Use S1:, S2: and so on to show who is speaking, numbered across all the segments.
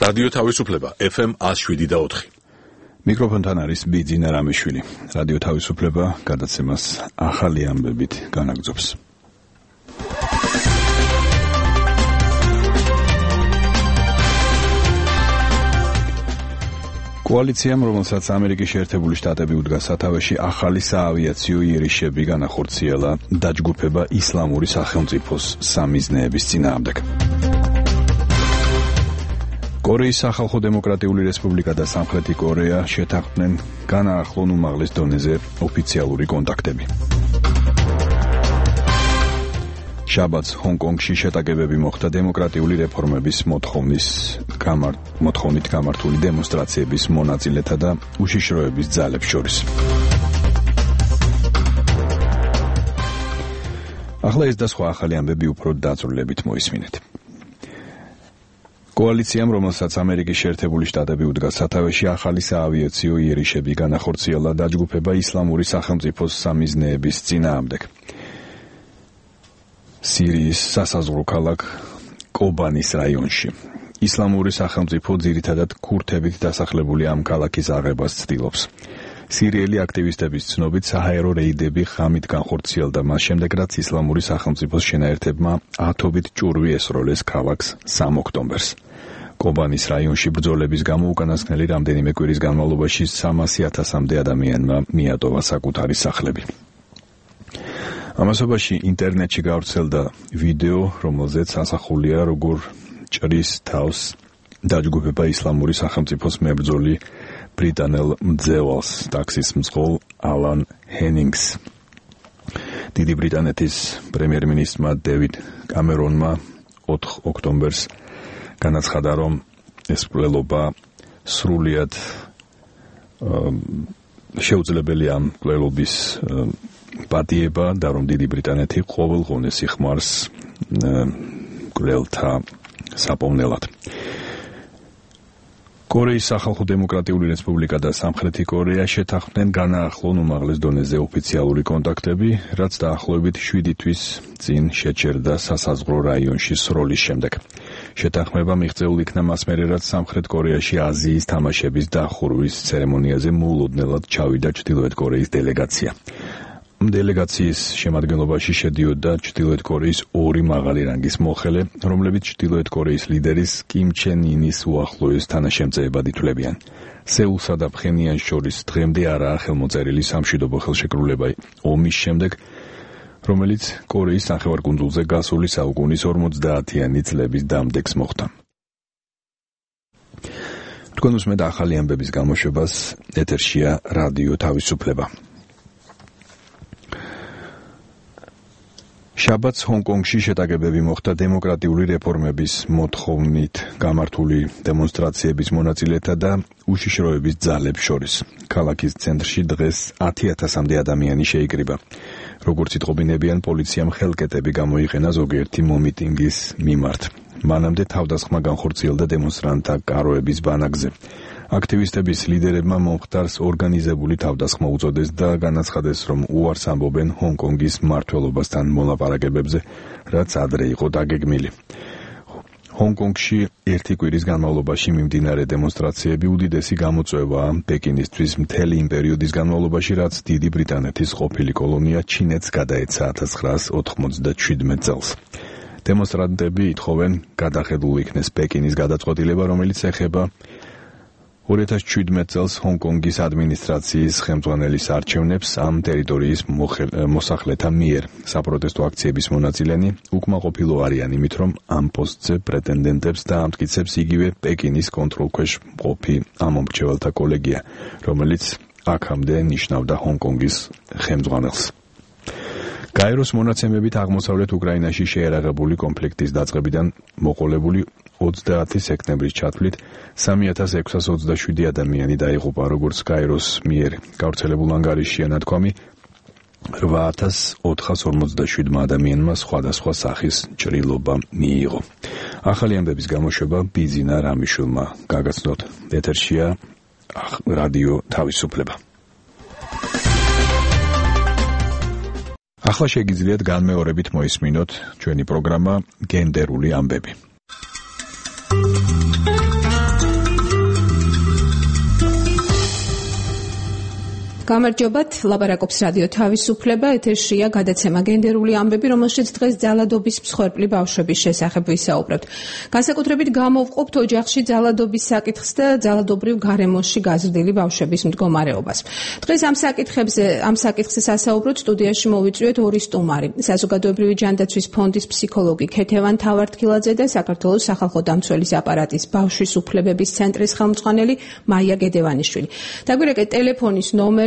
S1: რადიო თავისუფლება FM 107.4.
S2: მიკროფონთან არის ბიძინა რამიშვილი. რადიო თავისუფლება გადაცემას ახალი ამბებით განაგრძობს. კოალიციამ, რომელსაც ამერიკის შეერთებული შტატები უდგა სათავეში, ახალი საავიაციო იერიშები განახორციელა დაჯგუფება ისლამური სახელმწიფოს სამიზნეების წინააღმდეგ. კორეის სახალხო დემოკრატიული რესპუბლიკა და სამხრეთი კორეა შეთანხმდნენ განაახლონ უმაღლეს დონეზე ოფიციალური კონტაქტები. შაბათს ჰონკონგში შეტაკებები მოხდა დემოკრატიული რეფორმების მოთხოვნით გამართული დემონსტრაციების მონაწილეთა და უშიშროების ძალებს შორის. ახლა ეს და სხვა ახალი ამბები უფრო დაწვრილებით მოისმინეთ. კოალიციამ, რომელსაც ამერიკის შეერთებული შტატები უდგა სათავეში, ახალი საავიაციო იერიშები განახორციელა დაჯგუფება ისლამური სახელმწიფოს სამიზნეების წინააღმდეგ. სირიის სასაზღვრო ქალაქ კობანის რაიონში. ისლამური სახელმწიფო ძირითადად ქურთებით დასახლებული ამ ქალაქის აღებას ცდილობს. სირიელი აქტივისტების ცნობით საჰაერო რეიდები ღამით განხორციელდა მას შემდეგ, რაც ისლამური სახელმწიფოს შენაერთებმა ათობით ჭურვი ესროლეს ქალაქს 3 ოქტომბერს. კობანის რაიონში ბრძოლების გამო უკანასკნელი რამდენიმე კვირის განმავლობაში 300,000-მდე ადამიანმა მიატოვა საკუთარი სახლები. ამასობაში ინტერნეტში გავრცელდა ვიდეო, რომელზეც ასახულია, როგორ ჭრის თავს დაჯგუფება ისლამური სახელმწიფოს მებრძოლი ბრიტანელ მძევალს, ტაქსის მძღოლ ალან ჰენინგს. დიდი ბრიტანეთის პრემიერ-მინისტრმა დევიდ კამერონმა 4 ოქტომბერს განაცხადა, რომ ეს მკვლელობა სრულიად შეუძლებელია ამ მკვლელობის პატიება და რომ დიდი ბრიტანეთი ყოველგვარ სიხმარს მკვლელთა საპოვნელად. კორეის სახალხო დემოკრატიული რესპუბლიკა და სამხრეთი კორეა შეთანხმდნენ განაახლონ უმაღლეს დონეზე ოფიციალური კონტაქტები, რაც დაახლოებით 7 თვის წინ შეჩერდა სასაზღვრო რაიონში სროლის შემდეგ. შეთანხმება მიღწეულ იქნა მას მერე, რაც სამხრეთ კორეაში აზიის თამაშების დახურვის ცერემონიაზე მოულოდნელად ჩავიდა ჩრდილოეთ კორეის დელეგაცია. დელეგაციის შემადგენლობაში შედიოდა ჩრდილოეთ კორეის 2 მაღალი რანგის მოხელე, რომლებიც ჩრდილოეთ კორეის ლიდერის კიმ ჩენ ინის უახლოეს თანაშემწეებად ითვლებიან. სეულსა და ფხენიანს შორის დღემდე არაა ხელმოწერილი სამშვიდობო ხელშეკრულება ომის შემდეგ, რომელიც კორეის ნახევარკუნძულზე გასული საუკუნის 50-იანი წლების დამდეგს მოხდა. თქვენ უსმენთ ახალი ამბების გამოშვებას, ეთერშია რადიო თავისუფლება. შაბათს ჰონკონგში შეტაკებები მოხდა დემოკრატიული რეფორმების მოთხოვნით გამართული დემონსტრაციების მონაწილეთა და უშიშროების ძალებს შორის. ქალაქის ცენტრში დღეს 10,000-მდე ადამიანი შეიკრიბა. როგორც იტყობინებიან, პოლიციამ ხელკეტები გამოიყენა ზოგიერთი მომიტინგის მიმართ. მანამდე თავდასხმა განხორციელდა დემონსტრანტთა კაროების ბანაკზე. აქტივისტების ლიდერებმა მომხდარს ორგანიზებული თავდასხმა უწოდეს და განაცხადეს, რომ უარს ამბობენ ჰონკონგის მმართველობასთან მოლაპარაკებებზე, რაც ადრე იყო დაგეგმილი. ჰონკონგში ერთი კვირის განმავლობაში მიმდინარე დემონსტრაციები უდიდესი გამოწვევაა პეკინისთვის მთელი იმ პერიოდის განმავლობაში, რაც დიდი ბრიტანეთის ყოფილი კოლონია ჩინეთს გადაეცა 1997 წელს. დემონსტრანტები ითხოვენ გადახედულ იქნეს პეკინის გადაწყვეტილება, რომელიც ეხება 2017 წელს ჰონკონგის ადმინისტრაციის ხელმძღვანელის არჩევნებს ამ ტერიტორიის მოსახლეთა მიერ. საპროტესტო აქციების მონაწილენი უკმაყოფილო არიან იმით, რომ ამ პოსტზე პრეტენდენტებს დაამტკიცებს იგივე პეკინის კონტროლქვეშ მყოფი ამომრჩეველთა კოლეგია, რომელიც აქამდე ნიშნავდა ჰონკონგის ხელმძღვანელს. გაეროს მონაცემებით აღმოსავლეთ უკრაინაში შეერაღებული კონფლიქტის დაწყებიდან მოყოლებული 30 სექტემბრის ჩათვლით 3627 ადამიანი დაიღუპა, როგორც გაეროს მიერ გავრცელებულ ანგარიშშია ნათქვამი, 8457 ადამიანმა სხვადასხვა სახის ჭრილობა მიიღო. ახალი ამბების გამოშვება ბიძინა რამიშვილმა გაგაცნოთ. ეთერშია რადიო თავისუფლება. ახლა შეგიძლიათ განმეორებით მოისმინოთ ჩვენი პროგრამა გენდერული ამბები.
S3: გამარჯობათ, ლაპარაკობს რადიო თავისუფლება, ეთერშია გადაცემა გენდერული ამბები, რომელშიც დღეს ძალადობის მსხვერპლი ბავშვების შესახებ ვისაუბრებთ. განსაკუთრებით გამოვყოფთ ოჯახში ძალადობის საკითხს და ძალადობრივ გარემოში გაზრდილი ბავშვების მდგომარეობას. დღეს ამ საკითხზე სასაუბროთ სტუდიაში მოვიწვიეთ ორი სტუმარი, საზოგადოებრივი ჯანდაცვის ფონდის ფსიქოლოგი ქეთევან თავართქილაძე და საქართველოს სახალხო დამცველის აპარატის ბავშვის უფლებების ცენტრის ხელმძღვანელი მაია გედევანიშვილი. დაგვირეკეთ ტელეფონის ნომერზე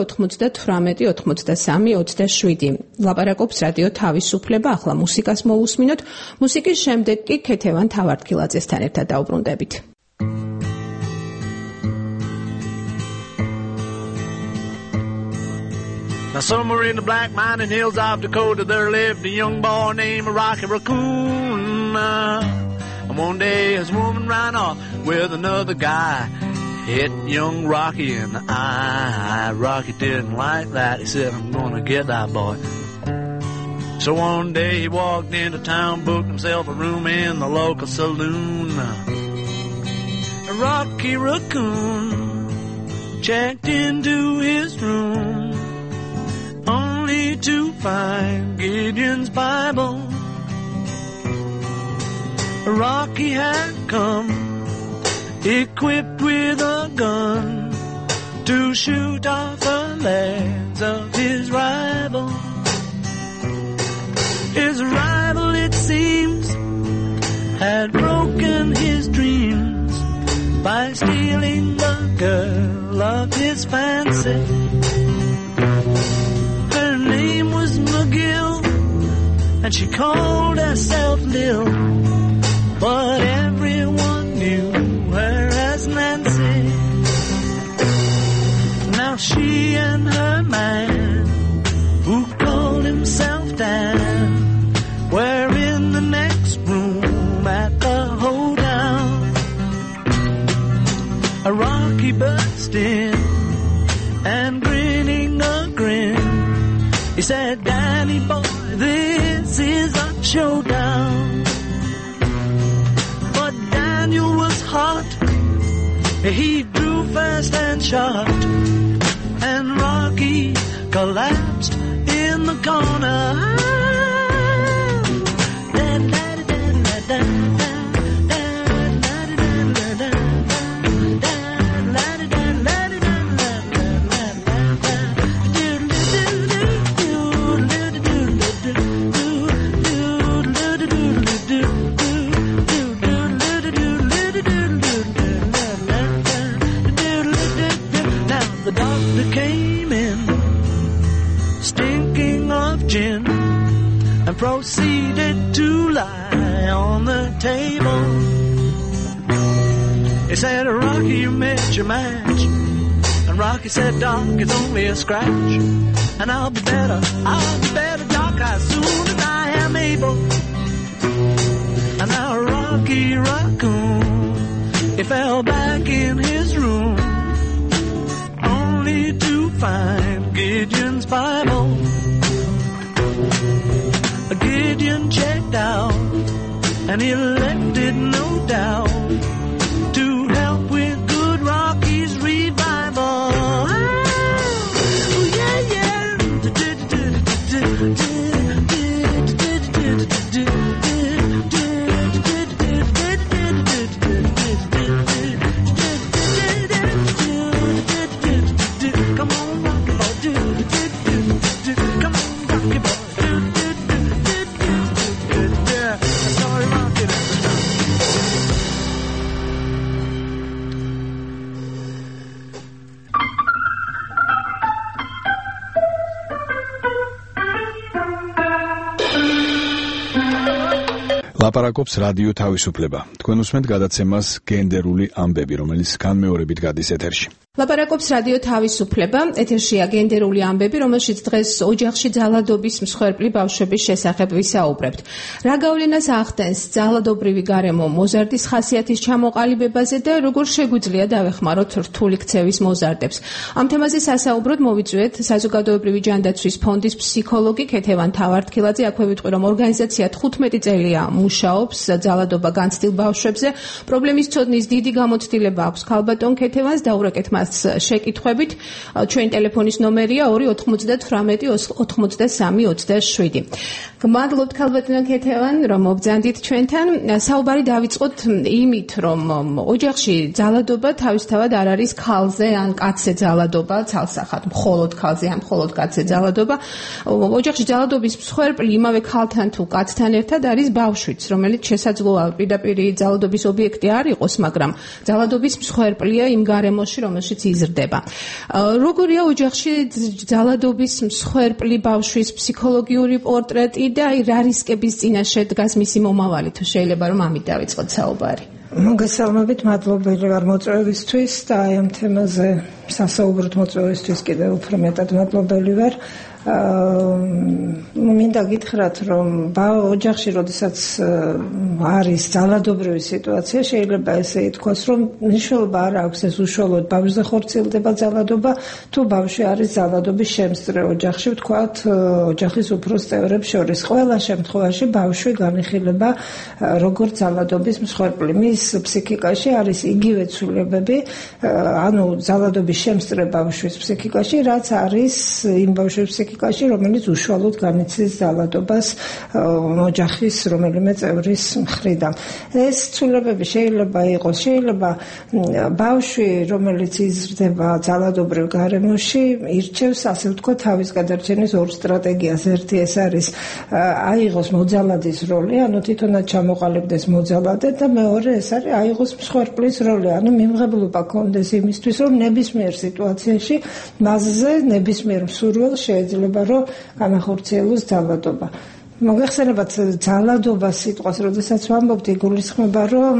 S3: 298-93-27. ლაპარაკობს რადიო თავისუფლება, ახლა მუსიკას მოусმინოთ. მუსიკის შემდეგ კი ქეთევან თავართქილაძესთან ერთად დაუბრუნდებით.
S4: Now somewhere in the black mining hills of Dakota there lived a young boy named Rocky Raccoon. And one day his woman ran off with another guy. Hit young Rocky in the eye. Rocky didn't like that. He said, I'm gonna get that boy. So one day he walked into town, booked himself a room in the local saloon. Rocky Raccoon checked into his room, only to find Gideon's Bible. Rocky had come equipped with a gun to shoot off the legs of his rival. His rival, it seems, had broken his dreams by stealing the girl of his fancy. Her name was McGill, and she called herself Lil, but everyone knew her as Nancy. Now she and her man, who called himself Dan, were in the next room at the hoedown. A Rocky burst in and grinning a grin, he said, Danny boy, this is a showdown. But Daniel was hot, he drew fast and shot, and Rocky collapsed in the corner. The doctor came in, stinking of gin, and proceeded to lie on the table. He said, Rocky, you missed your match. And Rocky said, Doc, it's only a scratch. And I'll be better, Doc, as soon as I am able. And now Rocky Raccoon, he fell back in his room, only to find Gideon's Bible. Gideon checked out, and he left it no doubt to help with good Rocky's revival. Oh, yeah, yeah. Come on, Rocky boy, come on, Rocky boy, sorry, Rocky.
S2: ლაპარაკობს რადიო თავისუფლება. თქვენ უსმენთ გადაცემას გენდერული ამბები, რომელიც განმეორებით გადის ეთერში.
S3: ლაპარაკობს რადიო თავისუფლება, ეთერშია გენდერული ამბები, რომელშიც დღეს ოჯახში ძალადობის მსხვერპლი ბავშვების შესახებ ვისაუბრებთ. რა გავლენას ახდენს ძალადობრივი გარემო მოზარდის ხასიათის ჩამოყალიბებაზე და როგორ შეგვიძლია დავეხმაროთ რთული ქცევის მოზარდებს. ამ თემაზე სასაუბროდ მოვიწვიეთ საზოგადოებრივი ჯანდაცვის ფონდის ფსიქოლოგი ქეთევან თავართქილაძე. აქვე ვიტყვი, რომ ორგანიზაცია 15 წელია მუშაობს ძალადობა განცდილ ბავშვებზე. პრობლემის ცოდნის დიდი გამოცდილება აქვს ქალბატონ ქეთევანს. დაურეკეთ მას თემას შეკითხვებით. Ჩვენ ტელეფონის ნომერია 298-93-27. Გმადლობთ ქალბატონო ქეთევან, რომ მობრძანდით ჩვენთან. საუბარი დავიწყოთ იმით, რომ ოჯახში ძალადობა თავისთავად არ არის ქალზე ან კაცზე ძალადობა, ცალსახად მხოლოდ ქალზე ან მხოლოდ კაცზე ძალადობა. ოჯახში ძალადობის მსხვერპლი იმავე ქალთან თუ კაცთან ერთად არის ბავშვიც, რომელიც შესაძლოა პირდაპირ ძალადობის ობიექტი არ იყოს, მაგრამ ძალადობის მსხვერპლია იმ გარემოში, რომელშიც იზრდება. როგორია ოჯახში ძალადობის მსხვერპლი ბავშვის ფსიქოლოგიური პორტრეტი და რა რისკების წინაშე დგას მისი მომავალი, თუ შეიძლება რომ ამით დავიწყოთ საუბარი.
S5: მოგესალმებით, მადლობელი ვარ მოწვევისთვის და აი ამ თემაზე სასაუბროთ მოწვევისთვის კიდევ უფრო მეტად მადლობელი ვარ. მინდა გითხრათ, რომ ოჯახში როდესაც არის ძალადობრივი სიტუაცია, შეიძლება ესე ითქვას, რომ მნიშვნელობა არ აქვს ეს უშუალოდ ბავშვზე ხორციელდება ძალადობა, თუ ბავშვი არის ძალადობის შემსწრე ოჯახში, ვთქვათ, ოჯახის უფროს წევრებს შორის. ყველა შემთხვევაში ბავშვი განიხილება როგორც ძალადობის მსხვერპლი. მის ფსიქიკაში არის იგივე ცვლილებები, ანუ ძალადობის შემსწრე ბავშვის ფსიქიკაში, რაც არის იმ ბავშვის ფსიქიკაში, რომელიც უშუალოდ განიცდის ძალადობას ოჯახის რომელიმე წევრის მხრიდან. ეს ცვლილებები შეიძლება იყოს, შეიძლება ბავშვი, რომელიც იზრდება ძალადობრივ გარემოში, ირჩევს, ასე ვთქვათ, თავის გადარჩენის ორ სტრატეგიას. ერთი ეს არის აიღოს მოძალადის როლი, ანუ თვითონაც ჩამოყალიბდეს მოძალადედ და მეორე ეს არის აიღოს მსხვერპლის როლი, ანუ მიმღებლობა კონდეს იმისთვის, რომ ნებისმიერ სიტუაციაში მასზე ნებისმიერ მსურველს შეიძლება რომ განახორციელოს ძალადობა. მოგეხსენებათ ძალადობა სიტყვას, როდესაც ვამბობთ, იგულისხმება, რომ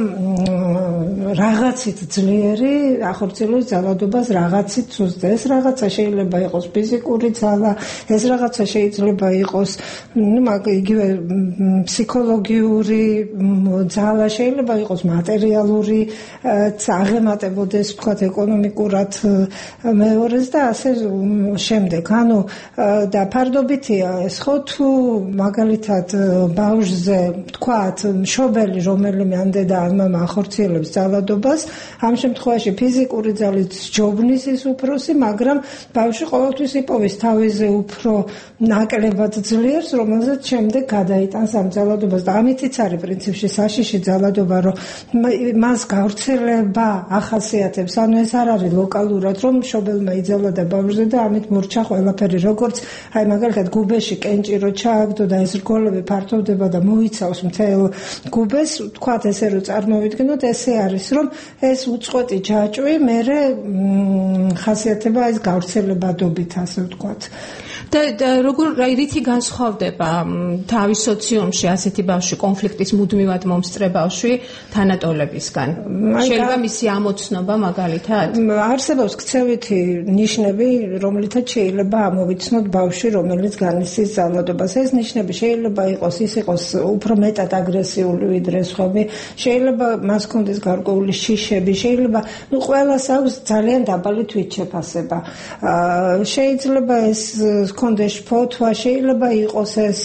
S5: რაღაცით ძლიერი ახორციელოს ძალადობას რაღაცით სუსტ. ეს რაღაცა შეიძლება იყოს ფიზიკური ძალა, ეს რაღაცა შეიძლება იყოს იგივე ფსიქოლოგიური ძალა, შეიძლება იყოს მატერიალური, აღემატებოდეს, ვთქვათ, ეკონომიკურად მეორეს და ასე შემდეგ. ანუ და ფარდობითია ეს ხო, თუ მაგალითად ბავშვზე ვთქვათ, მშობელი რომელიმე ან დედა ან მამა ახორციელებს ძალადობას, ამ შემთხვევაში ფიზიკური ძალით ჯობნის ის უფროსი, მაგრამ ბავშვი ყოველთვის იპოვის თავიზე უფრო ნაკლებად ძლიერს, რომელზეც შემდეგ გადაიტანს ამ ძალადობას და ამითიც არის პრინციპში საშიში ძალადობა, რომ მას გავრცელება ახასიათებს, ანუ ეს არ არის ლოკალურად, რომ მშობელმა იძალა ბავშვზე და ამით მორჩა ყველაფერი, როგორც აი მაგალითად გუბეში კენჭი რო ჩააგდო და ეს რგოლები ფართოვდება და მოიცავს მთელ გუბეს, ვთქვათ ესე რომ წარმოვიდგინოთ, ესე არის, რომ ეს უწყვეტი ჯაჭვი მერე ხასიათება ეს გავრცელებადობით, ასე ვთქვათ.
S3: და როგორ რითი განსხვავდება თავის სოციუმში ასეთი ბავშვი კონფლიქტის მუდმივად მომსწრე ბავშვი თანატოლებისგან? შეიძლება მისი ამოცნობა მაგალითად?
S5: არსებობს ქცევითი ნიშნები, რომლითაც შეიძლება ამოვიცნოთ ბავშვი, რომელიც განიცდის ძალადობას. ეს ნიშნები შეიძლება იყოს, ის იყოს უფრო მეტად აგრესიული ვიდრე სხვები, შეიძლება მას კონდეს გარკვეული შიშები, შეიძლება ყველას აქვს ძალიან დაბალი თვითშეფასება. შეიძლება ეს კონდეს ფოთვა, შეიძლება იყოს ეს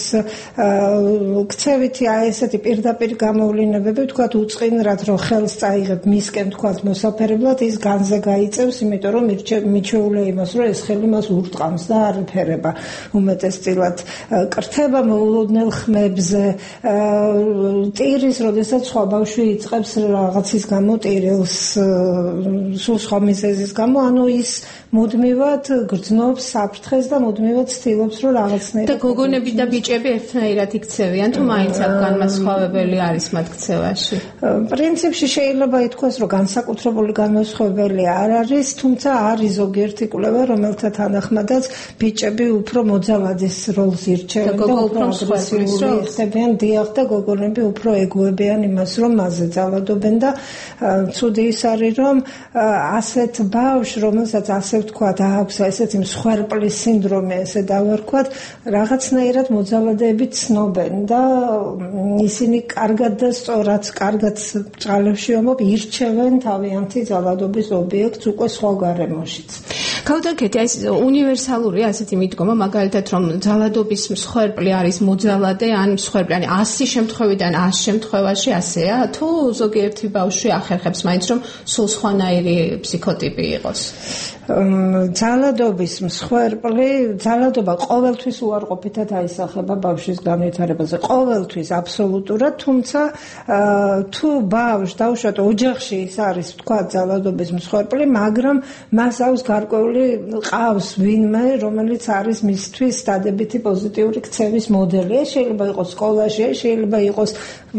S5: ქცევითი ესეთი პირდაპირ გამოვლინებები, ვთქვათ, უწყინრად რომ ხელს წაიღებ მისკენ, ვთქვათ, მოსაფერებლად, ის განზე გაიწევს, იმიტომ რომ მიჩვეულია იმას, რომ ეს ხელი მას ურტყამს და არ ეფერება უმეტესწილად. კრთება მოულოდნელ ხმებზე, ტირის, როდესაც სხვა ბავშვი იწყებს რაღაცის გამო ტირილს, სულ სხვა მიზეზის გამო, ანუ ის მუდმივად გრძნობს საფრთხეს და მუდმივად ცდილობს, რომ რაღაცნაირად.
S3: და გოგონები და ბიჭები ერთნაირად იქცევიან, თუ მაინც აქ განმასხვავებელი არის მათ ქცევაში?
S5: პრინციპში შეიძლება ითქვას, რომ განსაკუთრებული განმასხვავებელი არ არის, თუმცა არის ზოგიერთი კვლევა, რომელთა თანახმადაც ბიჭები უფრო მოძალადის როლს ირჩევენ და უფრო აგრესიული ხდებიან, დიახ, და გოგონები უფრო ეგუებიან იმას, რომ მასზე ძალადობენ და ცუდი ის არის, რომ ასეთ ბავშვს, რომელსაც ასე ვთქვათ, აქვს ესეთი მსხვერპლის სინდრომი, ესე დავარქვათ, რაღაცნაირად მოძალადეები ცნობენ და ისინი კარგად და სწორად, კარგად ბრწყალებში ვამბობ, ირჩევენ თავიანთი ძალადობის ობიექტს უკვე სხვა გარემოშიც.
S3: გაუტანქეთი ეს უნივერსალური ასეთი მიდგომა მაგალითად რომ ძალადობის მსხვერპლი არის მოძალადე ან მსხვერპლი ან 100 შემთხვევიდან 100 შემთხვევაში ასეა თუ ზოგიერთი ბავშვი ახერხებს მაინც რომ სულ სხვანაირი ფსიქოტიპი იყოს
S5: ძალადობის მსხვერპლი ძალადობა ყოველთვის უარყოფითად აისახება ბავშვის განვითარებაზე ყოველთვის აბსოლუტურად თუმცა თუ ბავშვს დაუშვათ ოჯახში ის არის თქვა ძალადობის მსხვერპლი მაგრამ მას აქვს გარკვეული ყავს ვინმე რომელიც არის მისთვის დადებითი პოზიტიური ქცევის მოდელი შეიძლება იყოს სკოლაში შეიძლება იყოს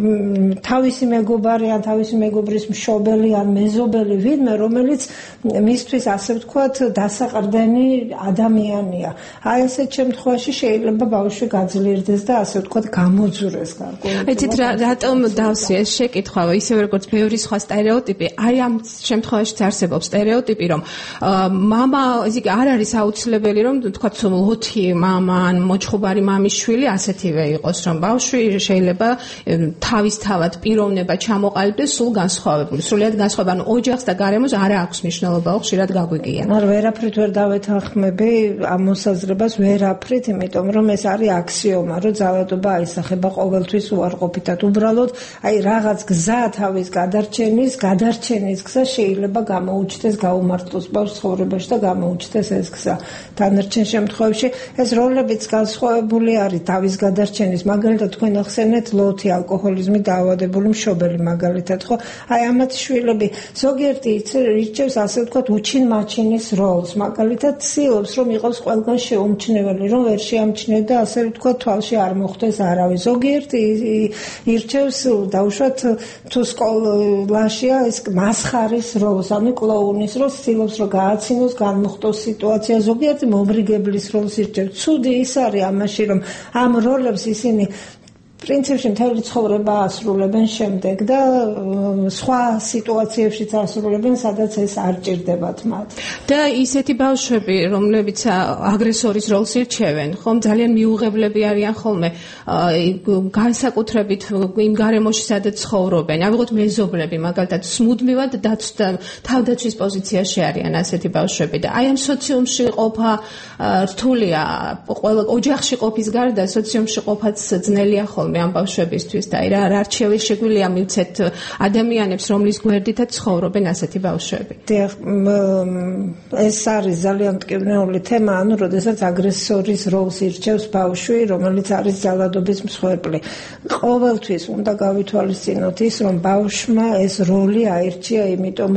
S5: თავისი მეგობარი ან თავისი მეგობრის მშობელი ან მეზობელი ვინმე რომელიც მისთვის ასე ვთქვათ დასაყრდენი ადამიანია აი ესეთ შემთხვევაში შეიძლება ბავშვი გაძლიერდეს და ასე ვთქვათ გამოძვრეს გარკვეული
S3: ეცით რატომ დავსვი ეს შეკითხვა ისევე როგორც ბევრი სხვა სტერეოტიპი აი ამ შემთხვევაშიც არსებობს სტერეოტიპი რომ მამა ისე არ არის აუცილებელი რომ თქვა ლოთი მამა ან მოჩხუბარი მამის შვილი ასეთივე იყოს რომ ბავშვი შეიძლება თავისთავად პიროვნება ჩამოყალიბდეს სულ განსხვავებული სრულიად განსხვავებული ანუ ოჯახს და გარემოს არ აქვს მნიშვნელობა ხშირად გაგვიგიან
S5: არ ვერაფრით ვერ დავეთანხმები ამ მოსაზრებას ვერაფრით იმიტომ რომ ეს არის აქსიომა რომ ძალადობა აისახება ყოველთვის უარყოფითად უბრალოდ აი რაღაც გზა თავის გადარჩენის გზა შეიძლება გამოუჩნდეს გაუმართლოს ბავშვს ცხოვრებაში და გამოუჩნდეს ეს გზა დანარჩენ შემთხვევებში ეს როლებიც განსხვავებული არის თავის გადარჩენის მაგალითად თქვენ ახსენეთ ლოთი ალკოჰოლიზმით დაავადებული მშობელი მაგალითად ხო აი ამათ შვილები ზოგიერთი ირჩევს ასე ვთქვათ უჩინ-მაჩინის როლს მაგალითად ცდილობს რომ იყოს ყველგან შეუმჩნეველი რომ ვერ შეამჩნიოთ და ასე ვთქვათ თვალში არ მოხვდეს არავის ზოგიერთი ირჩევს დაუშვათ თუ სკოლაშია ეს მასხარის როლს ანუ კლოუნის როლს ცდილობს რომ გააცინოს განმოხტოს სიტუაცია ზოგიერთი მომრიგებლის როლს ირჩევს ცუდი ის არის ამაში რომ ამ როლებს ისინი პრინციპში მთელი ცხოვრება ასრულებენ შემდეგ და სხვა სიტუაციებშიც ასრულებენ, სადაც ეს არ ჭირდებათ მათ.
S3: და ისეთი ბავშვები, რომლებიც აგრესორის როლს ირჩევენ, ხომ ძალიან მიუღებლები არიან ხოლმე, განსაკუთრებით იმ გარემოში, სადაც ცხოვრობენ. ავიღოთ მეზობლები, მაგალითად, მუდმივად თავდაცვის პოზიციაში არიან ასეთი ბავშვები და აი ამ სოციუმში ყოფა რთულია, ყველა ოჯახში ყოფის გარდა სოციუმში ყოფაც ძნელია ხოლმე ამ ბავშვებისთვის და რა რჩევი შეგვიძლია მივცეთ ადამიანებს, რომლის გვერდითაც ცხოვრობენ ასეთი ბავშვები.
S5: ეს არის ძალიან მტკივნეული თემა, ანუ როდესაც აგრესორის როლს ირჩევს ბავშვი, რომელიც არის ძალადობის მსხვერპლი. ყოველთვის უნდა გავითვალისწინოთ ის, რომ ბავშვმა ეს როლი აირჩია, იმიტომ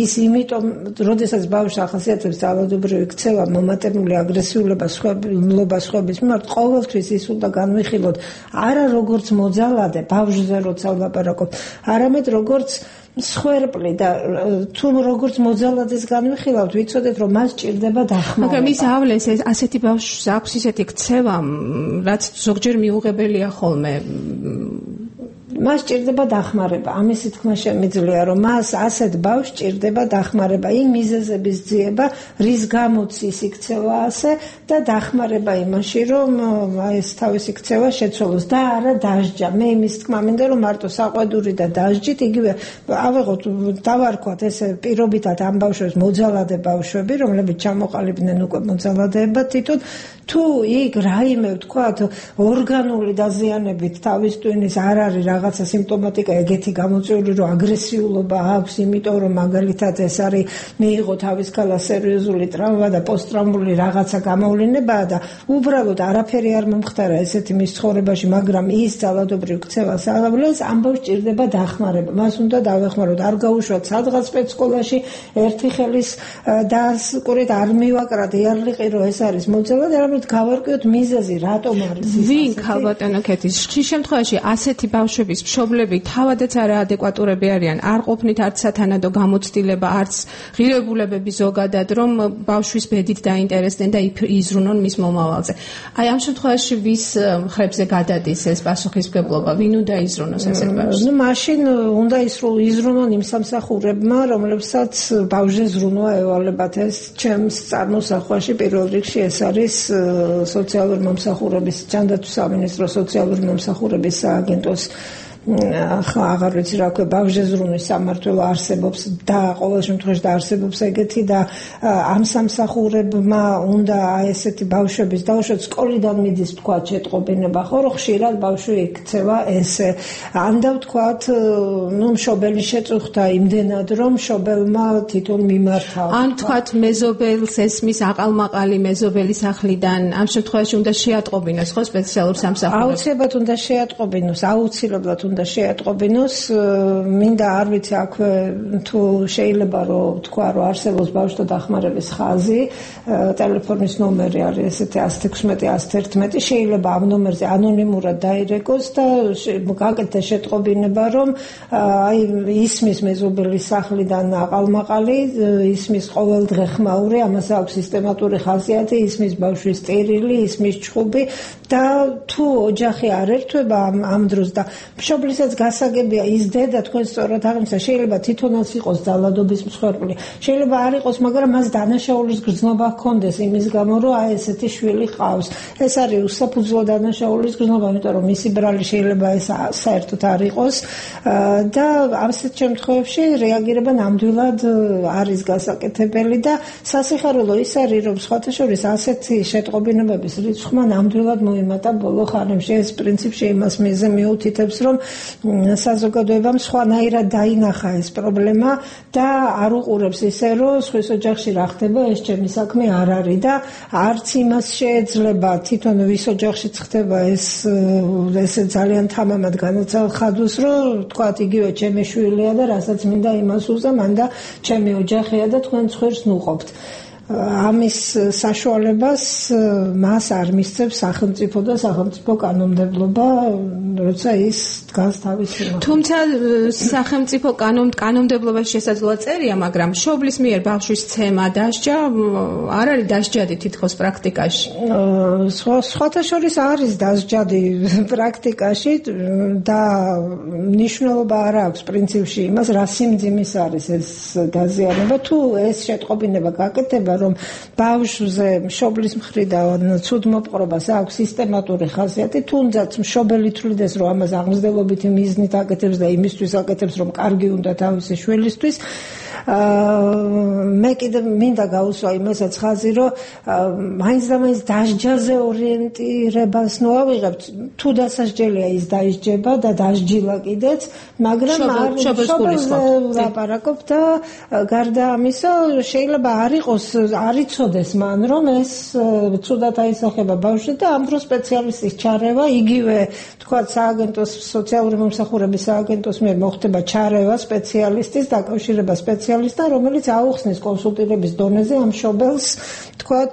S5: როდესაც ბავშვს ახასიათებს ძალადობრივი ქცევა, მომატებული აგრესიულობა, სხვაობა სხვების მიმართ, ყოველთვის ის უნდა განვიხილოთ არა როგორც მოძალადე ბავშვზე როცა ვლაპარაკობ, არამედ როგორც მსხვერპლი და თუ როგორც მოძალადეს განვიხილავთ, ვიცოდეთ რომ მას ჭირდება დახმარება.
S3: მაგრამ ის ავლენს ასეთი ბავშვს აქვს ისეთი ქცევა, რაც ზოგჯერ მიუღებელია ხოლმე.
S5: მას ჭირდება დახმარება. ამისი თქმა შემიძლია, რომ მას ასეთ ბავშვს ჭირდება დახმარება, იმ მიზეზების ძიება, რის გამოც ის იქცევა ასე და დახმარება იმაში, რომ ეს თავისი ქცევა შეცვალოს და არა დასჯა. მე იმის თქმა მინდა, რომ მარტო საყვედური და დასჯით, იგივე ავიღოთ, დავარქვათ ესე პირობითად ამ ბავშვებს მოძალადე ბავშვები, რომლებიც ჩამოყალიბდნენ უკვე მოძალადეებად თვითონ თუ იქ რაიმე ვთქვათ ორგანული დაზიანებით თავის ტვინის არ არის რაღაცა სიმპტომატიკა ეგეთი გამოწვეული რომ აგრესიულობა აქვს, იმიტომ რომ მაგალითად ეს არის მიიღო თავის ქალა სერიოზული ტრავმა და პოსტტრაუმული რაღაცა გამოვლენებაა და უბრალოდ არაფერი არ მომხდარა ესეთი მის ცხოვრებაში, მაგრამ ის ძალადობრივ ქცევას ავლენს, ამ ბავშვს ჭირდება დახმარება. მას უნდა დავეხმაროთ, არ გაუშვათ სადღაც სპეცსკოლაში ერთი ხელის დასკვრით არ მივაკრათ იარლიყი რომ ეს არის მოძალადე, არამედ გავარკვიოთ მიზეზი, რატომ არის ის.
S3: ვინ ქალბატონო ქეთის ხშირ შემთხვევაში ასეთი ბავშვების მშობლები თავადაც არაადეკვატურები არიან, არ ყოფნით არც სათანადო გამოცდილება, არც ღირებულებები ზოგადად, რომ ბავშვის ბედით დაინტერესდნენ და იზრუნონ მის მომავალზე. აი ამ შემთხვევაში ვის მხრებზე გადადის ეს პასუხისმგებლობა, ვინ უნდა იზრუნოს ასეთ ბავშვს?
S5: მაშინ უნდა იზრუნონ იმ სამსახურებმა, რომლებსაც ბავშვზე ზრუნვა ევალებათ. ეს ჩემს წარმოსახვაში პირველ რიგში ეს არის სოციალური მომსახურების ჯანდაცვის სამინისტროს სოციალური მომსახურების სააგენტოს აღარ ვიცი რა ქვია ბავშვზე ზრუნვის სამმართველო არსებობს და ყოველ შემთხვევაში და არსებობს ეგეთი და ამ სამსახურებმა უნდა ესეთი ბავშვების დაუშვათ სკოლიდან მიდის თქვა შეტყობინება ხო რომ ხშირად ბავშვი იქცევა ესე ან და ვთქვათ მშობელი შეწუხდა იმდენად რომ მშობელმა თვითონ მიმართა
S3: ან ვთქვათ მეზობელს ესმის აყალმაყალი მეზობელი სახლიდან ამ შემთხვევაში უნდა შეატყობინოს ხო სპეციალურ სამსახურებს აუცილებლად უნდა შეატყობინოს მინდა არ ვიცი აქვე თუ შეიძლება რომ თქვა რომ არსებობს ბავშვთა დახმარების ხაზი ტელეფონის ნომერი არის ესეთი 116 111 შეიძლება ამ ნომერზე ანონიმურად დაირეკოს და გაკეთდეს შეტყობინება რომ აი ისმის მეზობელის სახლიდან აყალმაყალი ისმის ყოველდღე ხმაური ამას აქვს სისტემატური ხასიათი ისმის ბავშვის წერილი ისმის ჩხუბი და თუ ოჯახი არ ერთვება ამ დროს და მშობლისაც გასაგებია ის დედა თქვენ სწორად აღნიშნეთ შეიძლება თვითონაც იყოს ძალადობის მსხვერპლი შეიძლება არ იყოს მაგრამ მას დანაშაულის გრძნობა ჰქონდეს იმის გამო რომ აი ესეთი შვილი ყავს ეს არის უსაფუძვლო დანაშაულის გრძნობა იმიტომ რომ მისი ბრალი შეიძლება ეს საერთოდ არ იყოს და ამ შემთხვევებში რეაგირება ნამდვილად არის გასაკეთებელი და სასიხარულო ის არის რომ სხვათა შორის ასეთი შეტყობინებების რიცხვმა ნამდვილად მოიმატა ბოლო ხანებში ეს პრინციპში იმას მიუთითებს რომ საზოგადოებამ სხვანაირად დაინახა ეს პრობლემა და არ უყურებს ისე რომ სხვის ოჯახში რა ხდება ეს ჩემი საქმე არ არის და არც იმას შეეძლება თვითონ ვის ოჯახშიც ხდება ესე ძალიან თამამად განაცალ ხადოს რომ თქვათ იგივე ჩემი შვილია და რასაც მინდა იმას უზა მან და ჩემი ოჯახია და თქვენ ცხერს ნუყოფთ ამის საშუალებას მას არ მისცემს სახელმწიფო და სახელმწიფო კანონმდებლობა, როცა ის დგას თავის მიმართ. თუმცა სახელმწიფო კანონმდებლობაში შესაძლოა წერია, მაგრამ მშობლის მიერ ბავშვის ცემა დასჯა არ არის დასჯადი თითქოს პრაქტიკაში. სხვათა შორის არის დასჯადი პრაქტიკაში და მნიშვნელობა არ აქვს პრინციპში იმას, რა სიმძიმის არის ეს დაზიანება, თუ ეს შეტყობინება გაკეთება რომ ბავშვზე მშობლის მხრიდან ცუდმოპყრობას აქვს სისტემატური ხასიათი, თუნდაც მშობელი თვლიდეს, რომ ამას აღმზრდელობითი მიზნით აკეთებს და იმისთვის აკეთებს, რომ კარგი უნდა თავისი შვილისთვის. მე კიდევ მინდა გავუსვა იმასაც ხაზი, რომ მაინც და მაინც დასჯაზე ორიენტირებას ნოავიღებთ, თუ დასაჯელია ის დაისჯება და დასჯილა კიდეც, მაგრამ შობელს ლაპარაკობ და გარდა ამისა შეიძლება არ იყოს არ იცოდეს მან რომ ეს ცუდად აისახება ბავშვი და ამ დროს სპეციალისტის ჩარევა იგივე თქვა სააგენტოს სოციალური მომსახურების სააგენტოს მიერ მოხდება ჩარევა სპეციალისტის დაკავშირება სპეციალისტთან რომელიც აუხსნის კონსულტირების დონეზე ამ მშობელს თქვათ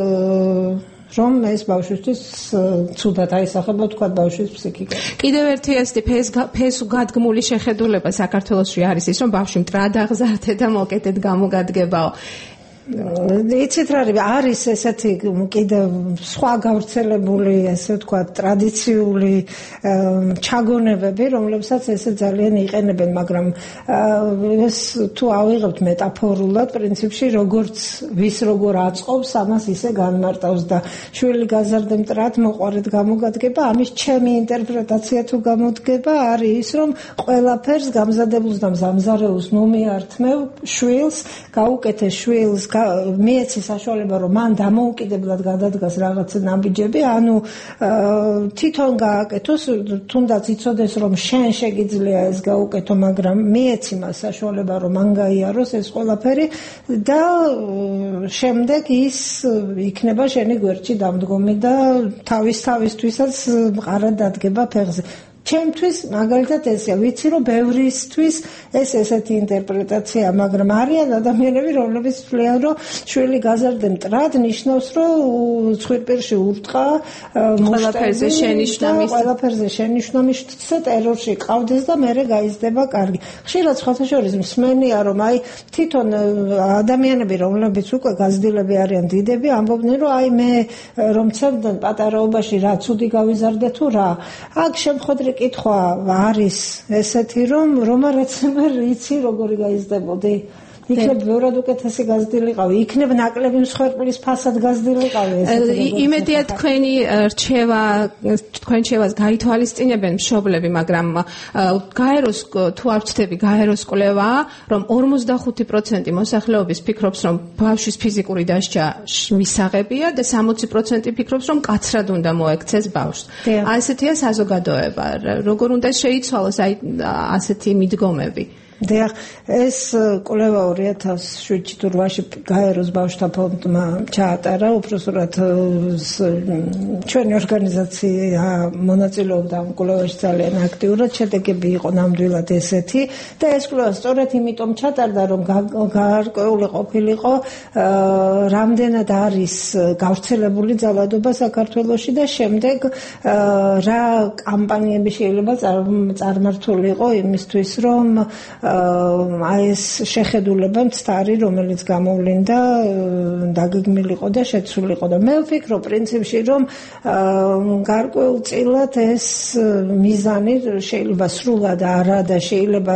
S3: რომ ეს ბავშვისთვის ცუდად აისახება თქვა ბავშვის ფსიქიკა. კიდევ ერთი ასეთი ფესვგადგმული შეხედულება საქართველოში არის ის რომ ბავშვი მტრად აღზარდე და მოკეთედ გამოგადგებაო. იცით რა არის ესეთი კიდევ სხვა გავრცელებული ესე ვთქვათ ტრადიციული ჩაგონებები რომლებსაც ესე ძალიან იყენებენ მაგრამ ეს თუ ავიღებთ მეტაფორულად პრინციპში როგორც ვის როგორ აწყობს ამას ისე განმარტავს და შვილი გაზარდე მტრად მოყარეთ გამოგადგება ამის ჩემი ინტერპრეტაცია თუ გამოდგება არის ის რომ ყველაფერს გამზადებულს და მზამზარეულს ნუ მიართმევ შვილს გაუკეთე შვილს მიეცი საშუალება რომ მან დამოუკიდებლად გადადგას რაღაცა ნაბიჯები ანუ თვითონ გააკეთოს თუნდაც იცოდეს რომ შენ შეგიძლია ეს გაუკეთო მაგრამ მიეცი მას საშუალება რომ მან გაიაროს ეს ყველაფერი და შემდეგ ის იქნება შენი გვერდში დამდგომი და თავისთვისაც მყარად დადგება ფეხზე ჩემთვის მაგალითად ესეა ვიცი რომ ბევრისთვის ეს ესეთი ინტერპრეტაცია მაგრამ არიან ადამიანები რომლებიც თვლიან რომ შვილი გაზარდე მტრად ნიშნავს რომ ცხვირპირში ურტყა ყველაფერზე შენიშვნა მისცე ტერორში ყავდეს და მერე გაიზრდება კარგი ხშირად სხვათა შორის მსმენია რომ აი თვითონ ადამიანები რომლებიც უკვე გაზრდილები არიან დიდები ამბობდნენ რომ აი მე რომ ცემდნენ პატარაობაში რა ცუდი გავიზარდე თუ რა აქ შემხოდრი კითხვა არის ესეთი რომ არაც მე იცი როგორი გაიზრდებოდი
S5: იქნებ ბევრად უკეთესი გაზრდილიყავი, იქნებ ნაკლები მსხვერპლის ფასად გაზრდილიყავი.
S3: იმედია თქვენი რჩევას გაითვალისწინებენ მშობლები, მაგრამ გაეროს თუ არ ვცდები, გაეროს კვლევა, რომ 45% მოსახლეობის ფიქრობს, რომ ბავშვის ფიზიკური დასჯა მისაღებია და 60% ფიქრობს, რომ კაცრად უნდა მოექცეს ბავშვს. ასეთია საზოგადოება. როგორ უნდა შეიცვალოს ასეთი მიდგომები?
S5: დიახ, ეს კვლევა 2007-ში თუ 2008-ში გაეროს ბავშვთა ფონდმა ჩაატარა, უпроსტად ჩვენი ორგანიზაცია მონაწილეობდა ამ კვლევაში ძალიან აქტიურად, შედეგები იყო ნამდვილად ესეთი და ეს კვლევა სწორედ იმიტომ ჩატარდა, რომ გარკვეული ყოფილიყო რამდენად არის გავრცელებული ძალადობა საქართველოში და შემდეგ რა კამპანიები შეიძლება წარმართულიყო იმისთვის, რომ ეს შეხედულება მცდარი, რომელიც გამოვლინდა, დაგეგმილიყო და შეცვლილიყო და მე ვფიქრობ პრინციპში, რომ გარკვეულწილად ეს მიზანი შეიძლება სრულად არა და შეიძლება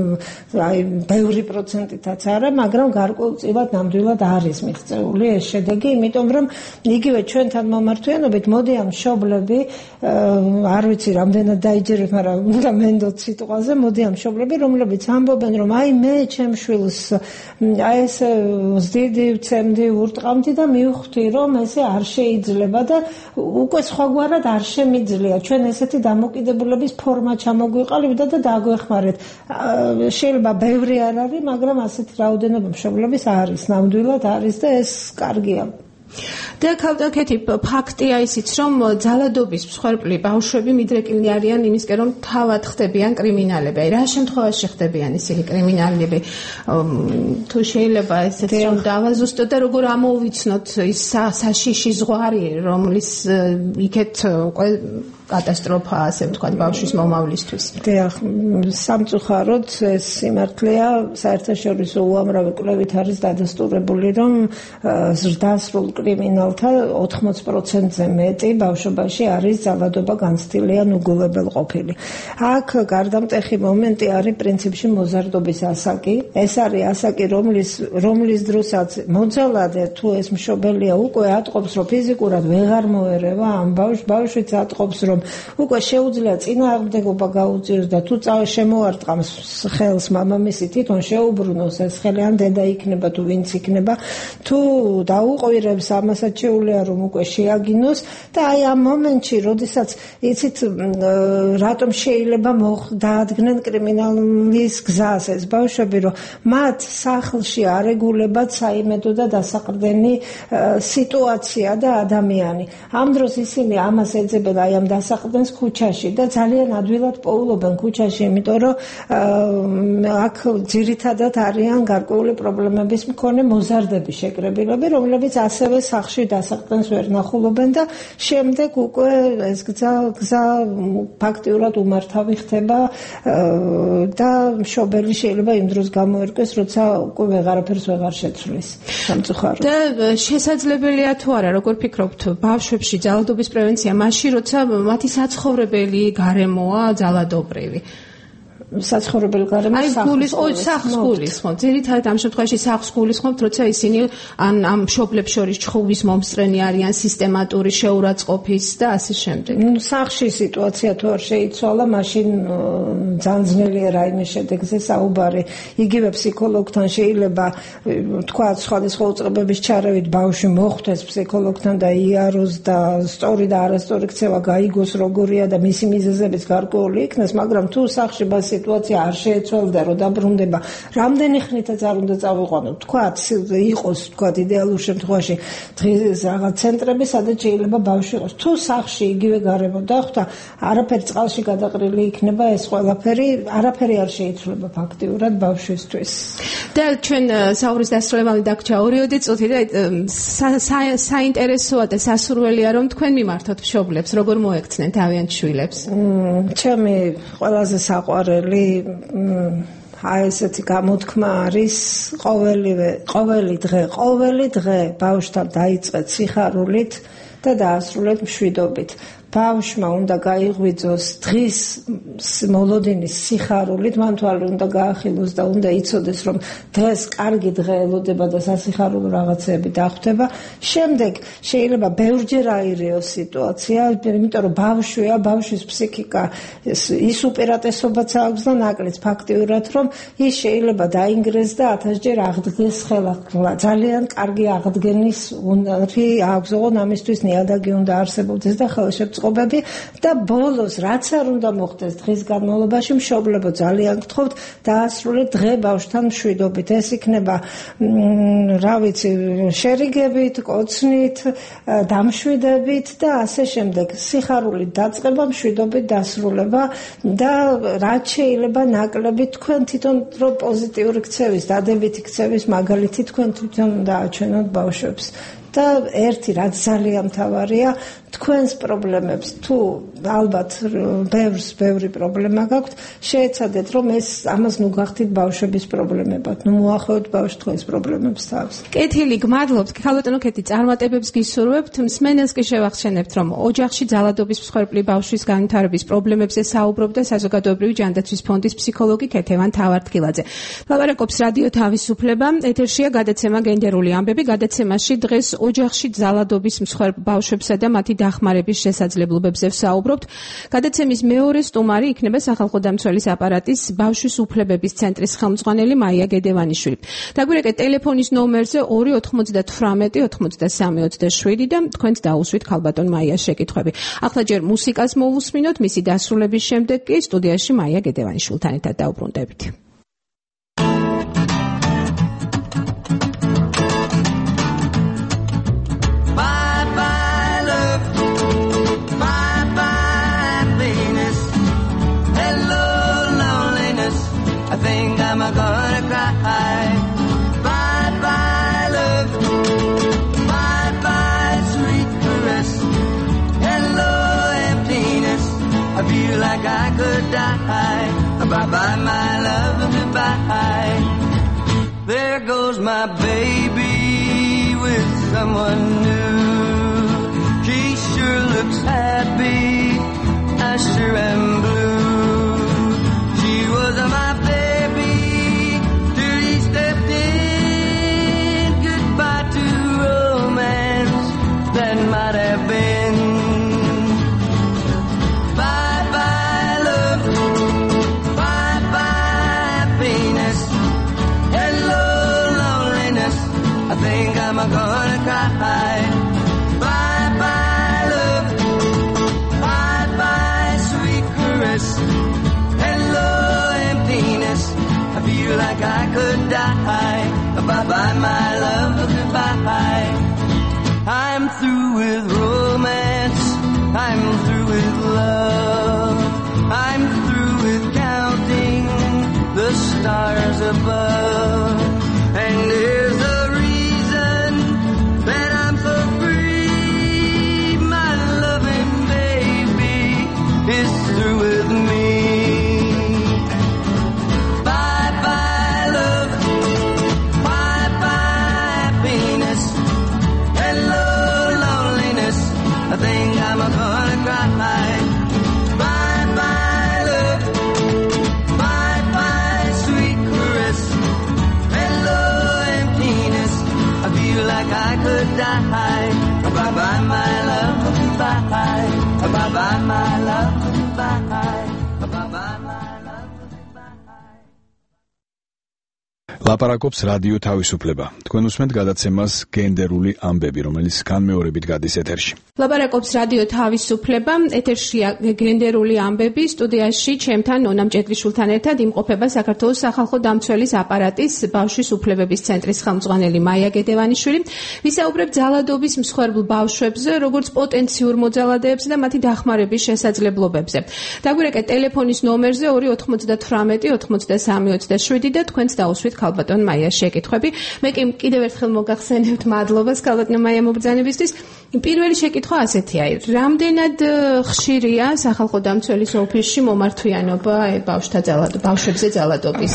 S5: ბევრი პროცენტითაც არა, მაგრამ გარკვეულწილად ნამდვილად არის მიღწეული ეს შედეგი, იმიტომ რომ იგივე ჩვენთან მომართვიანობით მოდი ამ მშობლები, არ ვიცი რამდენად დაიჯერებ, მაგრამ უნდა მენდოთ სიტყვაზე, მოდი ამ მშობლები, რომლებიც ამბობენ, რომ აი მე ჩემ შვილს აი ეს ვზდიდი, ვცემდი, ურტყამდი და მივხვდი, რომ ესე არ შეიძლება და უკვე სხვაგვარად არ შემიძლია. ჩვენ ესეთი დამოკიდებულების ფორმა ჩამოგვიყალიბდა და დაგვეხმარეთ. შეიძლება ბევრი არ არის, მაგრამ ასეთი რაოდენობა მშობლების არის, ნამდვილად არის და ეს კარგია.
S3: და ქეთი ფაქტია ისიც, რომ ძალადობის მსხვერპლი ბავშვები მიდრეკილნი არიან იმისკენ, რომ თავად ხდებიან კრიმინალები. რა შემთხვევაში ხდებიან ისინი კრიმინალები? თუ შეიძლება ესეც რომ დავაზუსტოთ და როგორ ამოვიცნოთ ის საშიში ზღვარი, რომლის იქეთ კატასტროფა, ასე ვთქვათ, ბავშვის მომავლისთვის.
S5: დიახ, სამწუხაროდ ეს სიმართლეა, საერთაშორისო უამრავი კვლევით არის დადასტურებული, რომ ზრდასრულ კრიმინალთა 80%-ზე მეტი ბავშვობაში არის ძალადობა განცდილი ან უგულებელყოფილი. აქ გარდამტეხი მომენტი არის პრინციპში მოზარდობის ასაკი. ეს არის ასაკი, რომლის დროსაც მოძალადე თუ ეს მშობელია უკვე ატყობს, რომ ფიზიკურად ვეღარ მოერევა ამ ბავშვიც ატყობს, რომ უკვე შეუძლია წინააღმდეგობა გაუწიოს და თუ შემოარტყამს ხელს მამამისი თვითონ შეუბრუნოს ეს ხელი ან დედა იქნება თუ ვინც იქნება, თუ დაუყვირებს ამასაც შეუძლია რომ უკვე შეაგინოს და აი ამ მომენტში, როდესაც იცით რატომ შეიძლება დაადგნენ კრიმინალის გზას ეს ბავშვები, რომ მათ სახლში არეგულებად საიმედო და დასაყრდენი სიტუაცია და ადამიანი. ამ დროს ისინი ამას ეძებენ აი ამ დასაყრდენს ქუჩაში და ძალიან ადვილად პოულობენ ქუჩაში, იმიტომ რომ აქ ძირითადად არიან გარკვეული პრობლემების მქონე მოზარდები, შეკრებილები, რომლებიც ასევე სახლში დასაყრდენს ვერ ნახულობენ და შემდეგ უკვე ეს გზა ფაქტიურად უმართავი ხდება და მშობელი შეიძლება იმ დროს გამოერკვეს, როცა უკვე ვეღარაფერს ვეღარ შეცვლის. სამწუხაროდ.
S3: და შესაძლებელია თუ არა, როგორ ფიქრობთ, ბავშვებში ძალადობის პრევენცია მაშინ, როცა მათი საცხოვრებელი გარემოა ძალადობრივი?
S5: საცხოვრებელი გარემო
S3: სახლს გულისხმობთ. ძირითადად ამ შემთხვევაში სახლს გულისხმობთ, როცა ისინი ამ მშობლებს შორის ჩხუბის მომსწრენი არიან, სისტემატური შეურაცხყოფის და ასე შემდეგ.
S5: სახლში სიტუაცია თუ არ შეიცვალა, მაშინ ძალიან ძნელია რაიმე შედეგზე საუბარი. იგივე ფსიქოლოგთან შეიძლება თქვა სხვადასხვა უწყებების ჩარავით ბავშვი მოხვდეს ფსიქოლოგთან და იაროს და სწორი და არასწორი ქცევა გაიგოს როგორია და მისი მიზეზებიც გარკვეული იქნეს, მაგრამ თუ სახლში სიტუაცია არ შეეცვალა რომ დაბრუნდება, რამდენი ხნითაც არ უნდა წავიყვანო. თქვათ, იყოს თქვათ იდეალურ შემთხვევაში დღის რაღაც ცენტრები, სადაც შეიძლება ბავშვი იყოს. თუ სახლში იგივე გარემო დახვდა, არაფერი წყალში გადაყრილი იქნება ეს ყველაფერი, არაფერი არ შეიცვლება ფაქტიურად ბავშვისთვის.
S3: და ჩვენ საუბრის დასრულებამდე დაგვრჩა 2 წუთი და საინტერესოა და სასურველია რომ თქვენ მიმართოთ მშობლებს, როგორ მოექცნენ თავიანთ შვილებს.
S5: ჩემი ყველაზე საყვარელი აი ესეთი გამოთქმა არის ყოველი დღე ბავშვთან დაიწყეთ სიხარულით და დაასრულეთ მშვიდობით. ბავშვმა უნდა გაიღვიძოს დღის მოლოდინის სიხარულით, მან თვალი უნდა გაახილოს და უნდა იცოდეს, რომ დღეს კარგი დღე ელოდება და სასიხარულო რაღაცეები დახვდება. შემდეგ შეიძლება ბევრჯერ აირეოს სიტუაცია, იმიტომ რომ ბავშვია, ბავშვის ფსიქიკა ის უპირატესობაც აქვს და ნაკლიც ფაქტიურად, რომ ის შეიძლება დაინგრეს და 1000-ჯერ აღდგეს ხელახლა. ძალიან კარგი აღდგენის უნარი აქვს, ოღონდ ამისთვის ნიადაგი უნდა არსებობდეს და ხელშეწყობები და ბოლოს რაც არ უნდა მოხდეს დღის განმავლობაში, მშობლებო ძალიან გთხოვთ, დაასრულეთ დღე ბავშვთან მშვიდობით. ეს იქნება რა ვიცი, შერიგებით, კოცნით, დამშვიდებით და ასე შემდეგ. სიხარულით დაწყება, მშვიდობით დასრულება და რაც შეიძლება ნაკლები თქვენ თვითონ რო პოზიტიური ქცევის, დადებითი ქცევის მაგალითი თქვენ თვითონ დააჩვენოთ ბავშვებს. და ერთი რაც ძალიან მთავარია, თქვენს პრობლემებს თუ ალბათ ბევრი პრობლემა გაქვთ, შეეცადეთ რომ ამას ნუ გახდით ბავშვების პრობლემებად, ნუ მოახევთ ბავშვს თქვენს პრობლემებს თავს.
S3: კეთილი, გმადლობთ. ქალბატონო კეთი, წარმატებებს გისურვებთ. მსმენელს კი შევახსენებთ, რომ ოჯახში ძალადობის მსხვერპლი ბავშვის განვითარების პრობლემებზე საუბრობდა საზოგადოებრივი ჯანდაცვის ფონდის ფსიქოლოგი ქეთევან თავართქილაძე. ლაპარაკობს რადიო თავისუფლება, ეთერშია გადაცემა გენდერული ამბები. გადაცემაში დღეს ოჯახში ძალადობის მსხვერპლ ბავშვებსა და მათი დახმარების შესაძლებლობებზე ვსაუბრობთ. გადაცემის მეორე სტუმარი იქნება სახალხო დამცველის აპარატის ბავშვის უფლებების ცენტრის ხელმძღვანელი მაია გედევანიშვილი. დაგვირეკეთ ტელეფონის ნომერზე 298 93 27 და თქვენც დაუსვით ქალბატონ მაიას შეკითხვები. ახლა ჯერ მუსიკას მოვუსმინოთ, მისი დასრულების შემდეგ კი სტუდიაში მაია გედევანიშვილთან ერთად დავბრუნდებით.
S6: I could die. Bye-bye, my love, goodbye. There goes my baby with someone new. She sure looks happy, I sure am blue. She was my baby till he stepped in. Goodbye to romance that might have been. I'm gonna cry. Bye-bye, love. Bye-bye, sweet caress. Hello, emptiness. I feel like I could die. Bye-bye, my love. Goodbye. I'm through with romance. I'm through with love. I'm through with counting the stars above. And there's a is through with me. Bye-bye, love. Bye-bye, happiness. Hello, loneliness. I think I'm gonna cry. Bye-bye, love. Bye-bye, sweet caress. Hello, emptiness. I feel like I could die. Bye-bye, my love. Bye-bye. Bye-bye, my love. Bye-bye. Bye-bye, my love.
S2: ლაპარაკობს რადიო თავისუფლება. თქვენ უსმენთ გადაცემას გენდერული ამბები, რომელიც განმეორებით გადის ეთერში.
S3: ლაპარაკობს რადიო თავისუფლება, ეთერშია გენდერული ამბები, სტუდიაში ჩემთან ნონა მჭედრიშვილთან ერთად იმყოფება საქართველოს სახალხო დამცველის აპარატის ბავშვის უფლებების ცენტრის ხელმძღვანელი მაია გედევანიშვილი. ვისაუბრებთ ძალადობის მსხვერპლ ბავშვებზე, როგორც პოტენციურ მოძალადეებზე და მათი დახმარების შესაძლებლობებზე. დაგვირეკეთ ტელეფონის ნომერზე 298 93 27 და თქვენც დაუსვით ქალბატონ მაიას შეკითხვები. მე კი კიდევ ერთხელ მოგახსენებთ მადლობას ქალბატონ მაია მობრძანებისთვის. პირველი შეკითხვა ასეთია: რამდენად ხშირია სახალხო დამცველის ოფისში მომართვიანობა ბავშვებზე ძალადობის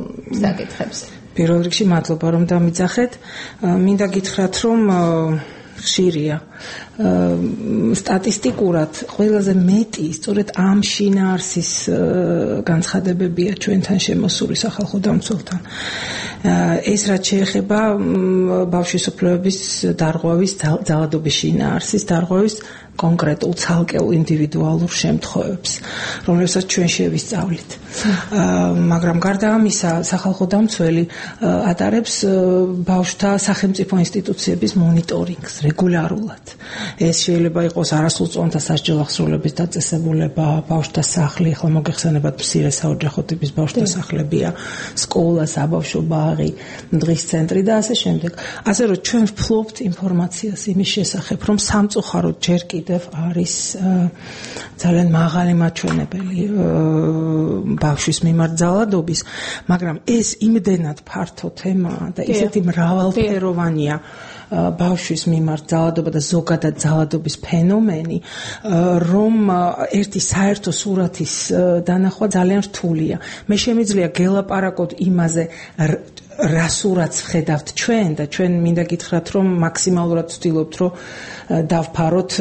S3: საკითხებზე?
S7: პირველ რიგში მადლობა რომ დამიძახეთ. მინდა გითხრათ რომ
S5: ხშირია. სტატისტიკურად ყველაზე მეტი სწორედ ამ შინაარსის განცხადებებია ჩვენთან შემოსული სახალხო დამცველთან. ეს რაც შეეხება ბავშვის უფლებების დარღვევის ძალადობის შინაარსის დარღვევის კონკრეტულ ცალკეულ ინდივიდუალურ შემთხვევებს, რომლებსაც ჩვენ შევისწავლით. მაგრამ გარდა ამისა, სახალხო დამცველი ატარებს ბავშვთა სახელმწიფო ინსტიტუციების მონიტორინგს რეგულარულად. ეს შეიძლება იყოს არასრულწლოვანთა სასჯელ აღსრულების დაწესებულება, ბავშვთა სახლი, ახლა მოგეხსენებათ მცირე საოჯახო ტიპის ბავშვთა სახლებია, სკოლა, საბავშვო ბაღი, დღის ცენტრი და ასე შემდეგ. ასე რომ ჩვენ ვფლობთ ინფორმაციას იმის შესახებ, რომ სამწუხაროდ ჯერ კიდევ არის ძალიან მაღალი მაჩვენებელი ბავშვის მიმართ ძალადობის, მაგრამ ეს იმდენად ფართო თემაა და ისეთი მრავალფეროვანია ბავშვის მიმართ ძალადობა და ზოგადად ძალადობის ფენომენი, რომ ერთი საერთო სურათის დანახვა ძალიან რთულია. მე შემიძლია გელაპარაკოთ იმაზე, რა სურათს ვხედავთ ჩვენ და ჩვენ მინდა გითხრათ, რომ მაქსიმალურად ვცდილობთ, რომ დავფაროთ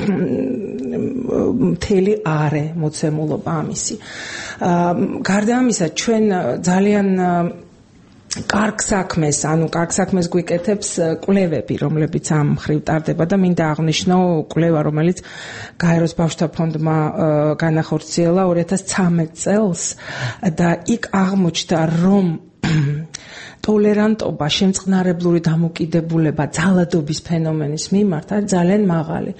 S5: მთელი არე მოცემულობა ამისი. გარდა ამისა, ჩვენ ძალიან კარგ საქმეს გვიკეთებს კვლევები, რომლებიც ამ მხრივ ტარდება და მინდა აღნიშნო კვლევა, რომელიც გაეროს ბავშვთა ფონდმა განახორციელა 2013 წელს და იქ აღმოჩნდა, რომ ტოლერანტობა, შემწყნარებლური დამოკიდებულება ძალადობის ფენომენის მიმართ არის ძალიან მაღალი.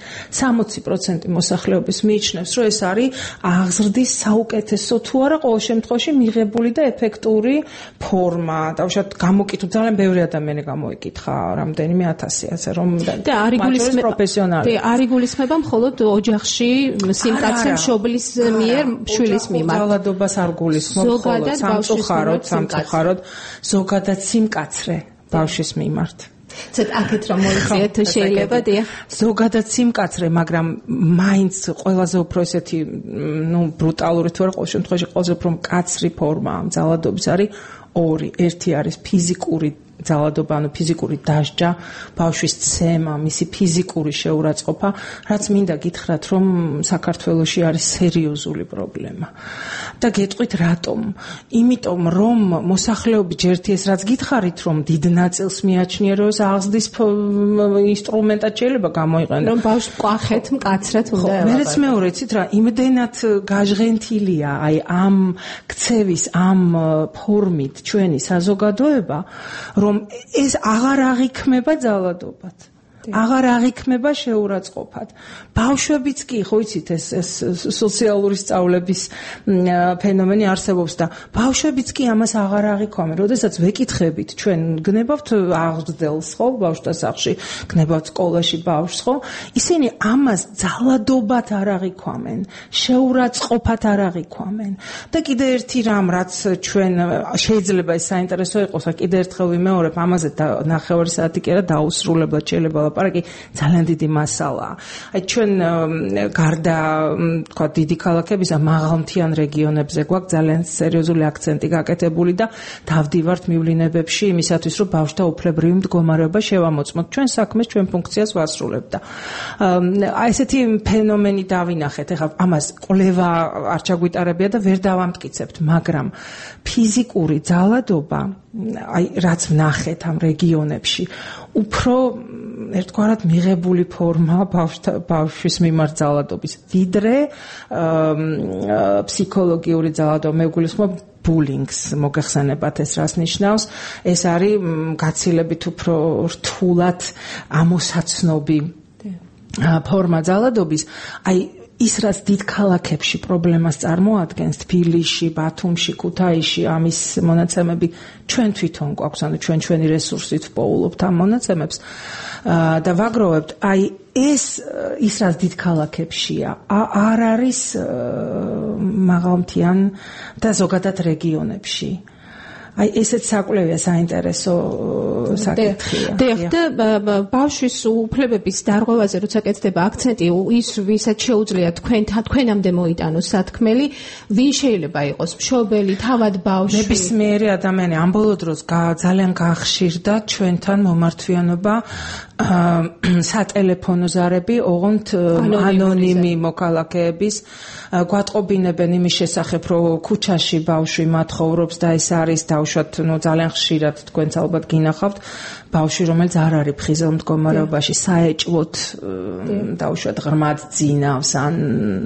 S5: 60% მოსახლეობის მიიჩნევს, რომ ეს არის აღზრდის საუკეთესო თუ არა ყოველ შემთხვევაში მიღებული და ეფექტური ფორმა. დავუშვათ გამოკითხულ ძალიან ბევრი ადამიანი გამოიკითხა, რამდენიმე 1000, ასე რომ
S3: და არ იგულისხმება
S5: პროფესიონალი.
S3: არ იგულისხმება მხოლოდ ოჯახში სიმკაცრე მშობლის მიერ შვილის მიმართ.
S5: ძალადობას არ გულისხმობ მხოლოდ სამწუხაროდ ზოგადად სიმკაცრე ბავშვის მიმართ.
S3: ცოტა აქეთ რომ მოიწიეთ შეიძლება დიახ.
S5: ზოგადად სიმკაცრე, მაგრამ მაინც ყველაზე უფრო ესეთი ბრუტალური თუ არა, ყოველ შემთხვევაში ყველაზე უფრო მკაცრი ფორმა ამ ძალადობის არის ორი. ერთი არის ფიზიკური ძალადობა, ანუ ფიზიკური დასჯა, ბავშვის ცემა, მისი ფიზიკური შეურაცხყოფა, რაც მინდა გითხრათ, რომ საქართველოში არის სერიოზული პრობლემა. და გეტყვით რატომ? იმიტომ, რომ მოსახლეობის ჯერთი ეს რაც გითხარით, რომ დიდ ნაწილს მიაჩნია, რომ აღზრდის ინსტრუმენტად შეიძლება გამოიყენოს.
S3: რომ ბავშვს ყვახეთ მკაცრად უნდა ელაპარაკოს.
S5: მერეც მეორე, იცით რა, იმდენად გაჟღენთილია აი ამ ქცევის, ამ ფორმით ჩვენი საზოგადოება, რომ ეს აღარ აღიქმება ძალადობად. აღარ აღიქმება შეურაცხყოფად. ბავშვებიც კი, ხო იცით, ეს სოციალური სწავლების ფენომენი არსებობს და ბავშვებიც კი ამას აღარ აღიქვამენ. როდესაც ვეკითხებით, ჩვენ გნებავთ აღზრდელს, ხო, ბავშვთა სახლში, გნებავთ სკოლაში ბავშვს, ხო? ისინი ამას ძალადობად არ აღიქვამენ, შეურაცხყოფად არ აღიქვამენ. და კიდე ერთი რამ, რაც ჩვენ შეიძლება ეს საინტერესო იყოს, კიდე ერთხელ ვიმეორებ, ამაზე ნახევარი საათი კი არა დაუსრულებლად შეიძლება ლაპარაკი, ძალიან დიდი მასალაა. აი ჩვენ გარდა თქვა დიდი ქალაქებისა, მაღალმთიან რეგიონებზე გვაქვს ძალიან სერიოზული აქცენტი გაკეთებული და დავდივართ მივლინებებში იმისათვის, რომ ბავშვთა უფლებრივი მდგომარეობა შევამოწმოთ. ჩვენ საქმეს, ჩვენ ფუნქციას ვასრულებთ და აი ესეთი ფენომენი დავინახეთ. ეხლა ამას კვლევა არ ჩაგვიტარებია და ვერ დავამტკიცებთ, მაგრამ ფიზიკური ძალადობა, აი რაც ვნახეთ ამ რეგიონებში, უფრო ერთგვარად მიღებული ფორმა ბავშვის მიმართ ძალადობის, ვიდრე ფსიქოლოგიური ძალადობა. მე ვგულისხმობ ბულინგს, მოგეხსენებათ ეს რას ნიშნავს? ეს არის გაცილებით უფრო რთულად ამოსაცნობი ფორმა ძალადობის. აი ის რაც დიდ ქალაქებში პრობლემას წარმოადგენს, თბილისში, ბათუმში, ქუთაისში, ამის მონაცემები ჩვენ თვითონ გვაქვს, ანუ ჩვენი რესურსით ვპოულობთ ამ მონაცემებს და ვაგროვებთ. აი ეს ის რაც დიდ ქალაქებშია, არ არის მაღალმთიან და ზოგადად რეგიონებში. აი ესეც საკვლევია საინტერესო საკითხია.
S3: და ბავშვის უფლებების დარღვევაზე როცა კეთდება აქცენტი, ის ვისაც შეუძლია თქვენამდე მოიტანოს სათქმელი, ვინ შეიძლება იყოს მშობელი, თავად ბავშვი.
S5: ნებისმიერი ადამიანი ამ ბოლო დროს ძალიან გაახშირდა ჩვენთან მომართვიანობა
S7: სატელეფონო ზარები, ოღონდ ანონიმი მოქალაქეების გვატყობინებენ იმის შესახებ, რომ ქუჩაში ბავშვი მათხოვრობს და ეს არის დაუშვათ, ძალიან ხშირად თქვენც ალბათ გინახავთ, ბავშვი, რომელიც არ არის ფხიზელ მდგომარეობაში, საეჭვოდ დაუშვათ ღრმად ძინავს, ან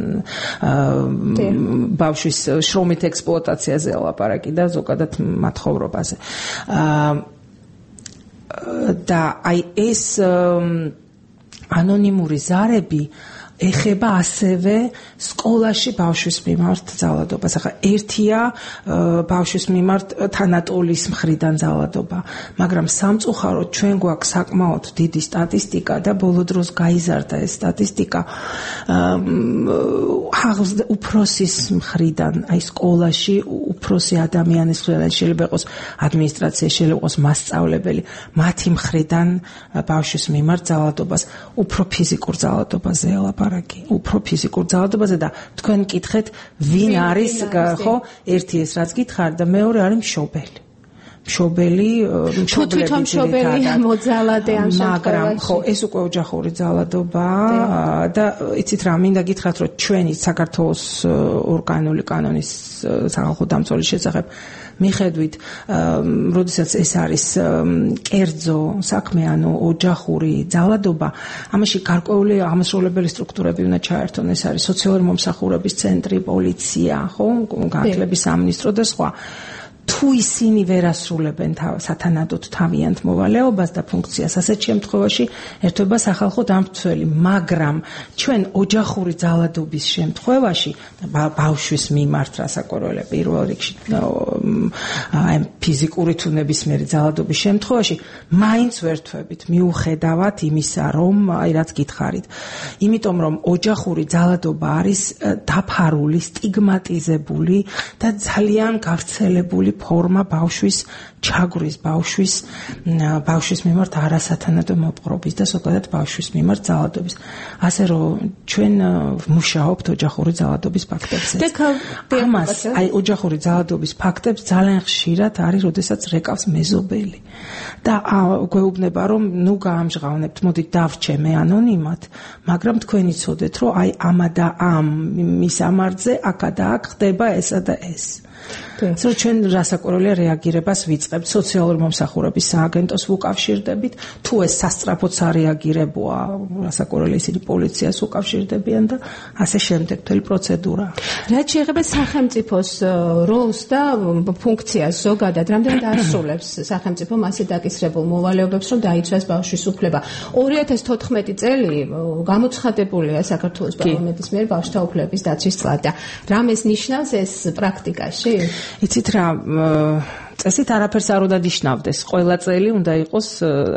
S7: ბავშვის შრომით ექსპლუატაციაზე ლაპარაკი და ზოგადად მათხოვრობაზე. და აი ეს ანონიმური ზარები ეხება ასევე სკოლაში ბავშვის მიმართ ძალადობას. ახლა ერთია ბავშვის მიმართ თანატოლის მხრიდან ძალადობა, მაგრამ სამწუხაროდ ჩვენ გვაქვს საკმაოდ დიდი სტატისტიკა და ბოლო დროს გაიზარდა ეს სტატისტიკა უფროსის მხრიდან, აი სკოლაში უფროსი ადამიანის მხრიდან, შეიძლება იყოს ადმინისტრაცია, შეიძლება იყოს მასწავლებელი, მათი მხრიდან ბავშვის მიმართ ძალადობას, უფრო ფიზიკურ ძალადობაზე უფრო ფიზიკურ ძალადობაზე და თქვენ მკითხეთ ვინ არის ხო ერთი ეს რაც გითხარ და მეორე არის მშობელი
S3: თვითონ მშობელია მოძალადე ამ შემთხვევაში
S7: მაგრამ ხო ეს უკვე ოჯახური ძალადობაა და იცით რა მინდა გითხრათ რომ ჩვენი საქართველოს ორგანული კანონის სახალხო დამცველის შესახებ მიხედვით, როდესაც ეს არის კერძო საქმე, ანუ ოჯახური ძალადობა, ამაში გარკვეული აღმასრულებელი სტრუქტურები უნდა ჩაერთონ, ეს არის სოციალური მომსახურების ცენტრი, პოლიცია, ხო, განათლების სამინისტრო და სხვა. თუ ისინი ვერ ასრულებენ სათანადოდ თავიანთ მოვალეობას და ფუნქციას, ასეთ შემთხვევაში ერთვება სახალხო დამცველი, მაგრამ ჩვენ ოჯახური ძალადობის შემთხვევაში ბავშვის მიმართ რასაკვირველია პირველ რიგში აი ფიზიკური თუ ნებისმიერი ძალადობის შემთხვევაში მაინც ვერთვებით მიუხედავად იმისა, რომ აი რაც გითხარით. იმიტომ რომ ოჯახური ძალადობა არის დაფარული, სტიგმატიზებული და ძალიან გავრცელებული ფორმა ბავშვის ჩაგვრის, ბავშვის მიმართ არასათანადო მოპყრობის და ზოგადად ბავშვის მიმართ ძალადობის. ასე რომ ჩვენ ვმუშაობთ ოჯახური ძალადობის ფაქტებზე. ამას აი ოჯახური ძალადობის ფაქტებს ძალიან ხშირად არის, როდესაც რეკავს მეზობელი. და გვეუბნება რომ ნუ გაამჟღავნებთ, მოდით დავრჩე მე ანონიმად, მაგრამ თქვენ იცოდეთ, რომ აი ამა და ამ მისამართზე აქა და აქ ხდება ესა და ეს. So ჩვენ რასაკვირველია რეაგირებას ვიწყებთ, სოციალური მომსახურების სააგენტოს ვუკავშირდებით, თუ ეს სასწრაფოდ სარეაგირებოა, რასაკვირველია ისინი პოლიციას უკავშირდებიან და ასე შემდეგ მთელი პროცედურა.
S3: რაც შეეხება სახელმწიფოს როლს და ფუნქციას ზოგადად, რამდენად ასრულებს სახელმწიფო მასე დაკისრებულ მოვალეობებს, რომ დაიცვას ბავშვის უფლება. 2014 წელი გამოცხადებულია საქართველოს პარლამენტის მიერ ბავშვთა უფლებების დაცვის წლად და რამეს ნიშნავს ეს პრაქტიკაში?
S7: იცით რა, წესით არაფერს არ უნდა ნიშნავდეს. ყველა წელი უნდა იყოს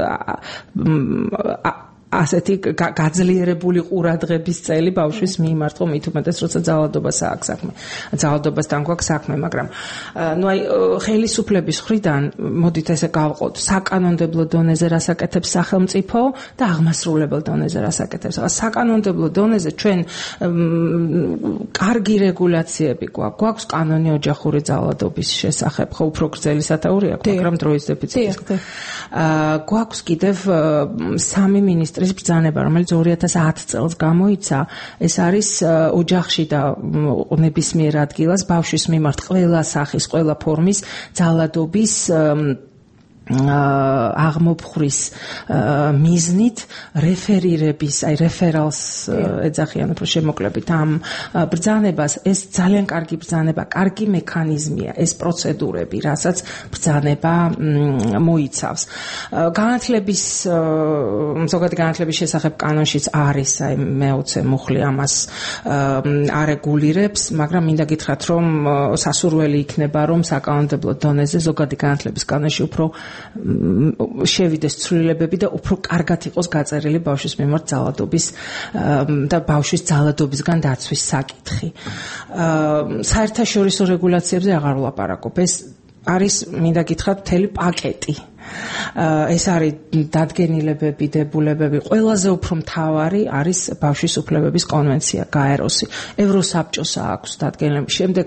S7: ასეთი გაძლიერებული ყურადღების წელი ბავშვის მიმართ, რომ მით უმეტეს როცა ძალადობას აქვს საქმე. ძალადობასთან გვაქვს საქმე, მაგრამ ნუ აი ხელისუფლების მხრიდან მოდით ესე გავყოთ, საკანონმდებლო დონეზე რასაკეთებს სახელმწიფო და აღმასრულებელ დონეზე რასაკეთებს. საკანონმდებლო დონეზე ჩვენ კარგი რეგულაციები გვაქვს კანონი ოჯახური ძალადობის შესახებ, ხო უფრო გრძელი სათაური აქვს, მაგრამ დროის დეფიციტის. გვაქვს კიდევ სამი მინისტრი მინისტრის ბრძანება, რომელიც 2010 წელს გამოიცა, ეს არის ოჯახში და ნებისმიერ ადგილას ბავშვის მიმართ ყველა სახის, ყველა ფორმის ძალადობის აღმოფხვრის მიზნით რეფერირების, აი რეფერალს ეძახიან უფრო შემოკლებით ამ ბრძანებას. ეს ძალიან კარგი ბრძანება, კარგი მექანიზმია, ეს პროცედურები, რასაც ბრძანება მოიცავს. განათლების ზოგადი განათლების შესახებ კანონშიც არის, აი მე-20 მუხლი ამას არეგულირებს, მაგრამ მინდა გითხრათ, რომ სასურველი იქნება, რომ საკანონმდებლო დონეზე ზოგადი განათლების კანონში უფრო შევიდეს ცვლილებები და უფრო კარგად იყოს გაწერილი ბავშვის მიმართ ძალადობის და ბავშვის ძალადობისგან დაცვის საკითხი. საერთაშორისო რეგულაციებზე აღარ ვლაპარაკობ. ეს არის, მინდა გითხრათ, მთელი პაკეტი. ეს არის დადგენილებები, დებულებები. ყველაზე უფრო მთავარი არის ბავშვის უფლებების კონვენცია, გაეროსი. ევროსაბჭოს აქვს დადგენილება. შემდეგ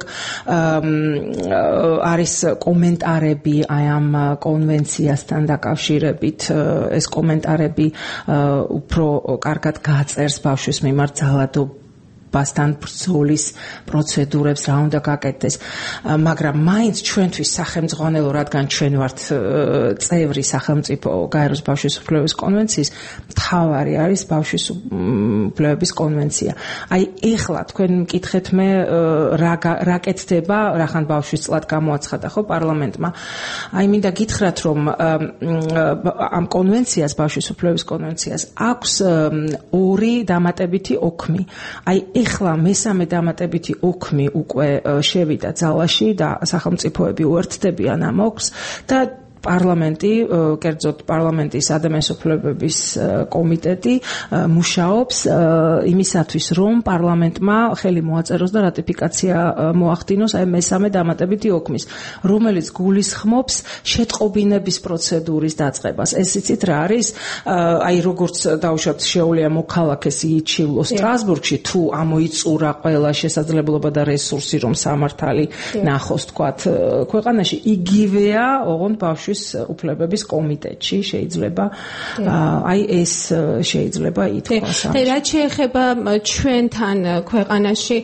S7: არის კომენტარები აი ამ კონვენციასთან დაკავშირებით. ეს კომენტარები უფრო კარგად გაწერს ბავშვის მიმართ ძალადობასთან ბრძოლის პროცედურებს, რა უნდა გაკეთდეს. მაგრამ მაინც ჩვენთვის სახელმძღვანელო, რადგან ჩვენ ვართ წევრი სახელმწიფო გაეროს ბავშვის უფლებების კონვენციის, მთავარი არის ბავშვის უფლებების კონვენცია. აი ეხლა თქვენ მკითხეთ მე რა კეთდება, რახან ბავშვის წლად გამოაცხადა ხო პარლამენტმა. აი მინდა გითხრათ, რომ ამ კონვენციას, ბავშვის უფლებების კონვენციას აქვს ორი დამატებითი ოქმი. აი ეხლა მესამე დამატებითი ოქმი უკვე შევიდა ძალაში და სახელმწიფოები უერთდებიან ამ ოქმს და პარლამენტი, კერძოდ პარლამენტის ადამიანის უფლებების კომიტეტი მუშაობს იმისათვის, რომ პარლამენტმა ხელი მოაწეროს და რატიფიკაცია მოახდინოს აი მესამე დამატებითი ოქმის, რომელიც გულისხმობს შეტყობინების პროცედურის დაწყებას. ეს იცით რა არის? აი როგორც დაუშვათ შეუძლია მოქალაქეს იჩივლოს სტრასბურგში, თუ ამოიწურა ყველა შესაძლებლობა და რესურსი, რომ სამართალი ნახოს თქვათ ქვეყანაში, იგივეა ოღონდ ბავშვის უფლებების კომიტეტში შეიძლება აი ეს შეიძლება ითქვას.
S3: რაც შეეხება ჩვენთან ქვეყანაში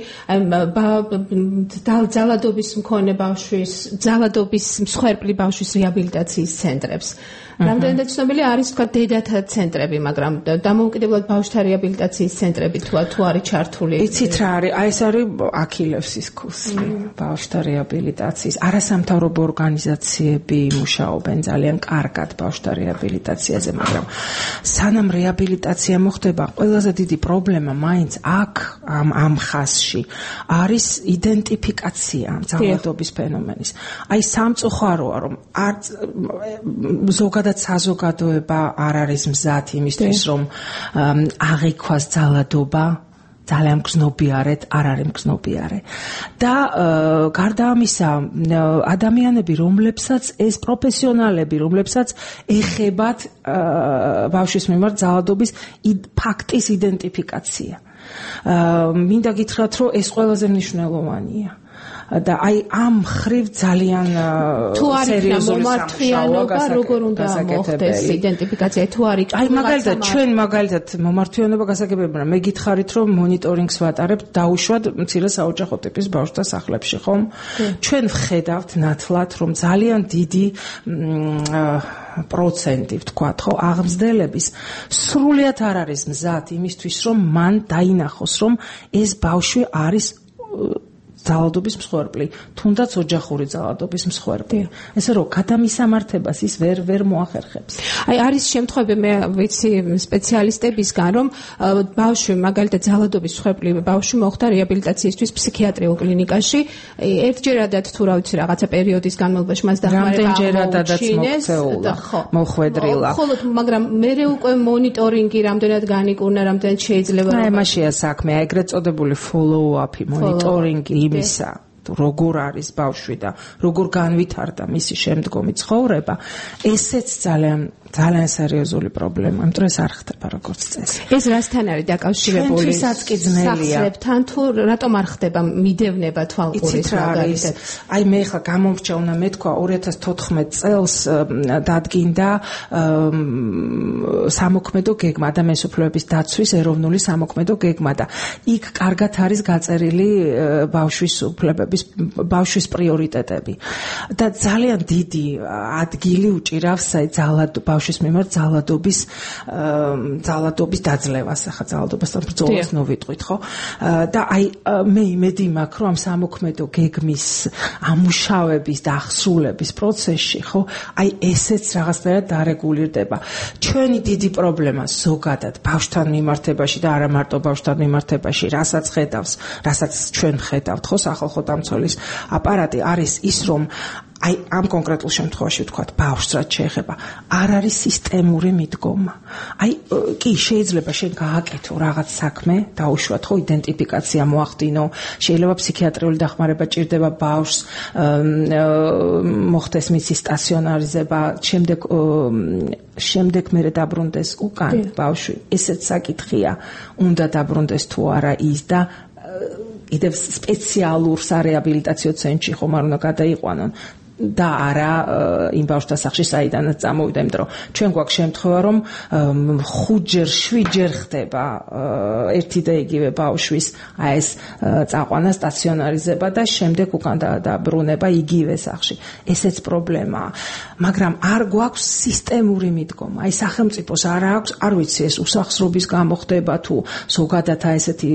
S3: ძალადობის მქონე ბავშვის, ძალადობის მსხვერპლი ბავშვის რეაბილიტაციის ცენტრებს. რამდენადაც ცნობილი არის თქვა დედათა ცენტრები, მაგრამ დამოუკიდებლად ბავშვთა რეაბილიტაციის ცენტრები თუ არის ჩართული.
S7: იცით რა არის? აი ეს არის აქილევსის ქუსლი ბავშვთა რეაბილიტაციის. არასამთავრობო ორგანიზაციები მუშაობენ ძალიან კარგად ბავშვთა რეაბილიტაციაზე, მაგრამ სანამ რეაბილიტაცია მოხდება, ყველაზე დიდი პრობლემა მაინც აქ ამ ხაზში არის იდენტიფიკაცია ძალადობის ფენომენის. აი სამწუხაროა, რომ ზოგადად საზოგადოება არ არის მზად იმისთვის, რომ აღიქვას ძალადობა ძალიან მგზნობიარეთ, არ არის მგზნობიარე. და გარდა ამისა, ადამიანები, რომლებსაც ეს პროფესიონალები, რომლებსაც ეხებათ ბავშვის მიმართ ძალადობის ფაქტის იდენტიფიკაცია. მინდა გითხრათ, რომ ეს ყველაზე მნიშვნელოვანია. და აი ამ ხრივ ძალიან სერიოზული
S3: მომართვიანობა როგორ უნდა მოხდეს იდენტიფიკაცია თუ არის
S7: აი ჩვენ მაგალითად მომართვიანობა გასაგებია მე გითხარით რომ მონიტორინგს ვატარებთ დაუშვათ მცირე საოჯახო ტიპის ბავშვთა სახლებში ხომ ჩვენ ვხედავთ ნათლად რომ ძალიან დიდი პროცენტი ვთქვათ ხო აღმზრდელების სრულიად არ არის მზად იმისთვის რომ მან დაინახოს რომ ეს ბავშვი არის ძალადობის მსხვერპლი, თუნდაც ოჯახური ძალადობის მსხვერპლი. ესე რომ გადამისამართებას ის ვერ მოახერხებს.
S3: აი არის შემთხვევები მე ვიცი სპეციალისტებისგან, რომ ბავშვი მაგალითად ძალადობის მსხვერპლი ბავშვი მოხდა რეაბილიტაციისთვის ფსიქიატრიულ კლინიკაში, ერთჯერადად თუ რა ვიცი რაღაცა პერიოდის განმავლობაში მას
S7: რამდენჯერადადაც მოხვედრილა.
S3: ხოლო მაგრამ მერე უკვე მონიტორინგი რამდენად განიკურნა, რამდენად შეიძლება
S7: აი მაშია საქმე, აი ეგრეთ წოდებული follow-up-ი, მონიტორინგი იმისა როგორ არის ბავშვი და როგორ განვითარდა მისი შემდგომი ცხოვრება, ესეც ძალიან სერიოზული პრობლემა, იმიტომ ეს არ ხდება როგორც წესი.
S3: ეს რასთან არის დაკავშირებული? სახსრებთან თუ რატომ არ ხდება მიდევნება თვალყურის მაგალითად?
S7: აი მე ხა გამომრჩა უნდა მეთქვა 2014 წელს დადგინდა სამოქმედო გეგმა, ადამიანის უფლებების დაცვის ეროვნული სამოქმედო გეგმა და იქ კარგად არის გაწერილი ბავშვის უფლებების, ბავშვის პრიორიტეტები. და ძალიან დიდი ადგილი უჭირავს ბავშვის მიმართ ძალადობის დაძლევას, ახლა ძალადობასთან ბრძოლას ნოვიტყვით, ხო? და აი მე იმედი მაქვს, რომ ამ სამოქმედო გეგმის ამუშავების და აღსრულების პროცესში, ხო? აი ესეც რაღაცნაირად დარეგულირდება. ჩვენი დიდი პრობლემა ზოგადად ბავშვთან მიმართებაში და არა მარტო ბავშვთან მიმართებაში, რასაც ჩვენ ხედავთ, ხო, სახალხო სახელმწიფო აპარატი არის ის, რომ აი ამ კონკრეტულ შემთხვევაში ვთქვათ, ბავშვს რაც შეეხება, არ არის სისტემური მიდგომა. აი კი შეიძლება შენ გააკეთო რაღაც საქმე, დაუშვათ ხო იდენტიფიკაცია მოახდინო, შეიძლება ფსიქიატრიული დახმარება ჭირდება ბავშვს, მოხდეს მისი სტაციონარიზება, შემდეგ მერე დაბრუნდეს უკან ბავშვი. ესეც საკითხია, უნდა დაბრუნდეს თუ არა ის და კიდევ სპეციალურ სარეაბილიტაციო ცენტრში ხომ არ უნდა გადაიყვანონ და არა იმ ბავშვთა სახლში საიდანაც წამოვიდა, იმიტომ რომ ჩვენ გვაქვს შემთხვევა, რომ 5-ჯერ, 7-ჯერ ხდება ერთი და იგივე ბავშვის აი ეს წაყვანა, სტაციონარიზება და შემდეგ უკან დაბრუნება იგივე სახლში. ესეც პრობლემაა, მაგრამ არ გვაქვს სისტემური მიდგომა. აი სახელმწიფოს არ აქვს, არ ვიცი ეს უსახსრობის გამო ხდება თუ ზოგადად ესეთი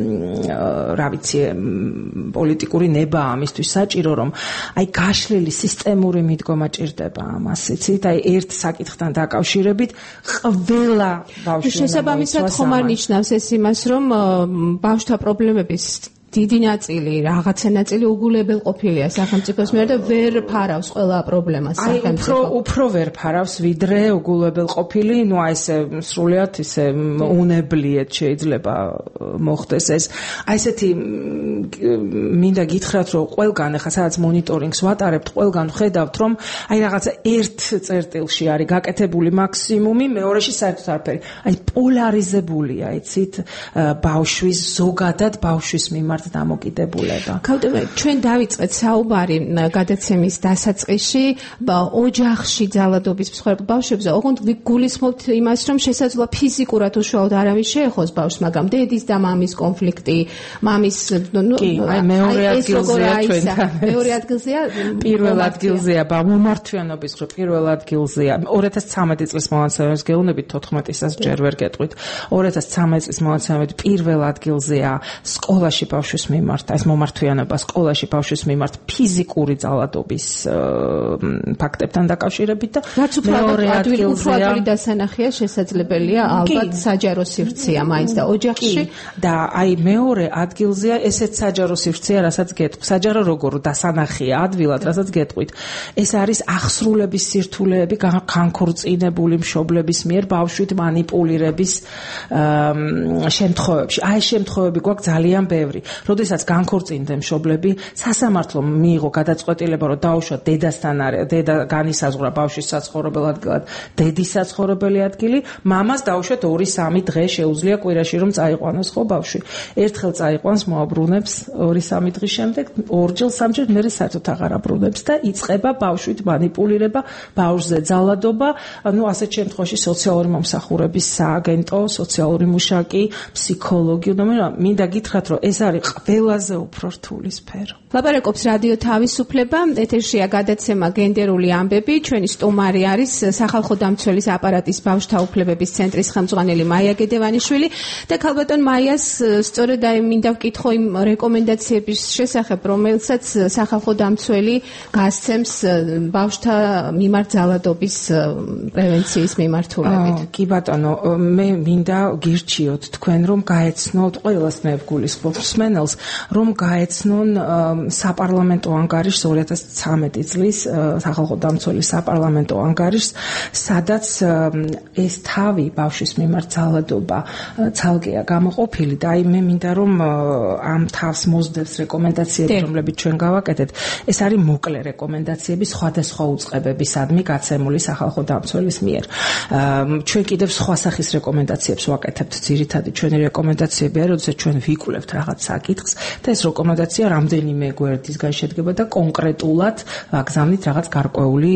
S7: რა ვიცი პოლიტიკური ნება ამისთვის საჭირო, რომ აი გაშლილი სისტემური მიდგომა ჭირდება ამას, იცით? აი ერთ საკითხთან დაკავშირებით ყველა ბავშვი
S3: შესაბამისად ხომ არ ნიშნავს ეს იმას, რომ ბავშვთა პრობლემების დიდი ნაწილი, რაღაცა ნაწილი უგულებელყოფილია სახელმწიფოს მიერ და ვერ ფარავს ყველა პრობლემას სახელმწიფო.
S7: აი უფრო ვერ ფარავს, ვიდრე უგულებელყოფილი, ну აი ესე სრულიად ისე უნებლიეთ შეიძლება მოხდეს ეს. აი ესეთი მინდა გითხრათ, რომ ყველგან ახლა სადაც მონიტორინგს ვატარებთ, ყველგან ხედავთ, რომ აი რაღაცა ერთ წერტილში არის გაკეთებული მაქსიმუმი, მეორეში საერთოდ არაფერი. აი პოლარიზებულია, იცით, ბავშვის ზოგადად ბავშვის მიმართ დამოკიდებულება.
S3: ქალბატონო, ჩვენ დავიწყეთ საუბარი გადაცემის დასაწყისში ოჯახში ძალადობის მსხვერპლ ბავშვებზე. ოღონდ გულისხმობთ იმას, რომ შესაძლოა ფიზიკურად უშუალოდ არავის შეეხოს ბავშვს, მაგრამ დედის და მამის კონფლიქტი, მამის
S7: აი მეორე ადგილზეა ჩვენთან.
S3: მეორე ადგილზეა?
S7: პირველ ადგილზეა მომართვიანობის დრო პირველ ადგილზეა. 2013 წლის მონაცემების გეუბნებით 14-საც ჯერ ვერ გეტყვით. 2013 წლის მონაცემებით პირველ ადგილზეა სკოლაში ბავშვის მიმართ, ეს მომართვიანობა სკოლაში ბავშვის მიმართ ფიზიკური ძალადობის ფაქტებთან დაკავშირებით და
S3: მეორე ადგილზეა დასანახია შესაძლებელია ალბათ საჯარო სივრცეა მაინც და ოჯახში
S7: და აი მეორე ადგილზეა ესეც საჯარო სივრცეა, რასაც გეტყვით. საჯარო როგორ დასანახია ადვილად, რასაც გეტყვით. ეს არის აღსრულების სირთულეები განქორწინებული მშობლების მიერ ბავშვით მანიპულირების შემთხვევებში. აი ეს შემთხვევები გვაქვს ძალიან ბევრი. როდესაც განქორწინდა მშობლები, სასამართლომ მიიღო გადაწყვეტილება, რომ დაუშვათ დედასთან არის, დედა განისაზღვრა ბავშვის საცხოვრებელ ადგილად, დედის საცხოვრებელი ადგილი, მამას დაუშვათ 2-3 დღე შეუძლია კვირაში რომ წაიყვანოს ხო ბავშვი. ერთხელ წაიყვანს, მოაბრუნებს 2-3 დღის შემდეგ, ორჯერ, სამჯერ მერე საერთოდ აღარ აბრუნებს და იწყება ბავშვით მანიპულირება, ბავშვზე ძალადობა, ну ასეთ შემთხვევაში სოციალური მომსახურების სააგენტო, სოციალური მუშაკი, ფსიქოლოგი, მინდა გითხრათ, რომ ეს არის ყველაზე უფრო რთული სფერო.
S3: ლაპარაკობს რადიო თავისუფლება, ეთერშია გადაცემა გენდერული ამბები, ჩვენი სტუმარი არის სახალხო დამცველის აპარატის ბავშვთა უფლებების ცენტრის ხელმძღვანელი მაია გედევანიშვილი და ქალბატონ მაიას სწორედ აი მინდა ვკითხო იმ რეკომენდაციების შესახებ, რომელსაც სახალხო დამცველი გასცემს ბავშვთა მიმართ ძალადობის პრევენციის მიმართულებით.
S7: კი ბატონო, მე მინდა გირჩიოთ თქვენ, რომ გაეცნოთ ყველას მე ვგულისხმობ მსმენელს, რომ გაეცნონ საპარლამენტო ანგარიშს 2013 წლის სახალხო დამცველის საპარლამენტო ანგარიშს, სადაც ეს თავი ბავშვის მიმართ ძალადობა ცალკეა გამოყოფილი და აი მე მინდა რომ ამ თავს მოსდევს რეკომენდაციები, რომლებიც ჩვენ გავაკეთეთ. ეს არის მოკლე რეკომენდაციები სხვადასხვა უწყებებისადმი გაცემული სახალხო დამცველის მიერ. ჩვენ კიდევ სხვა სახის რეკომენდაციებს ვაკეთებთ. ძირითადი ჩვენი რეკომენდაციები არის, როდესაც ჩვენ ვიკვლევთ რაღაც საკითხს და ეს რეკომენდაცია რამდენიმე გვერდისგან შედგება და კონკრეტულად ვაგზავნით რაღაც გარკვეული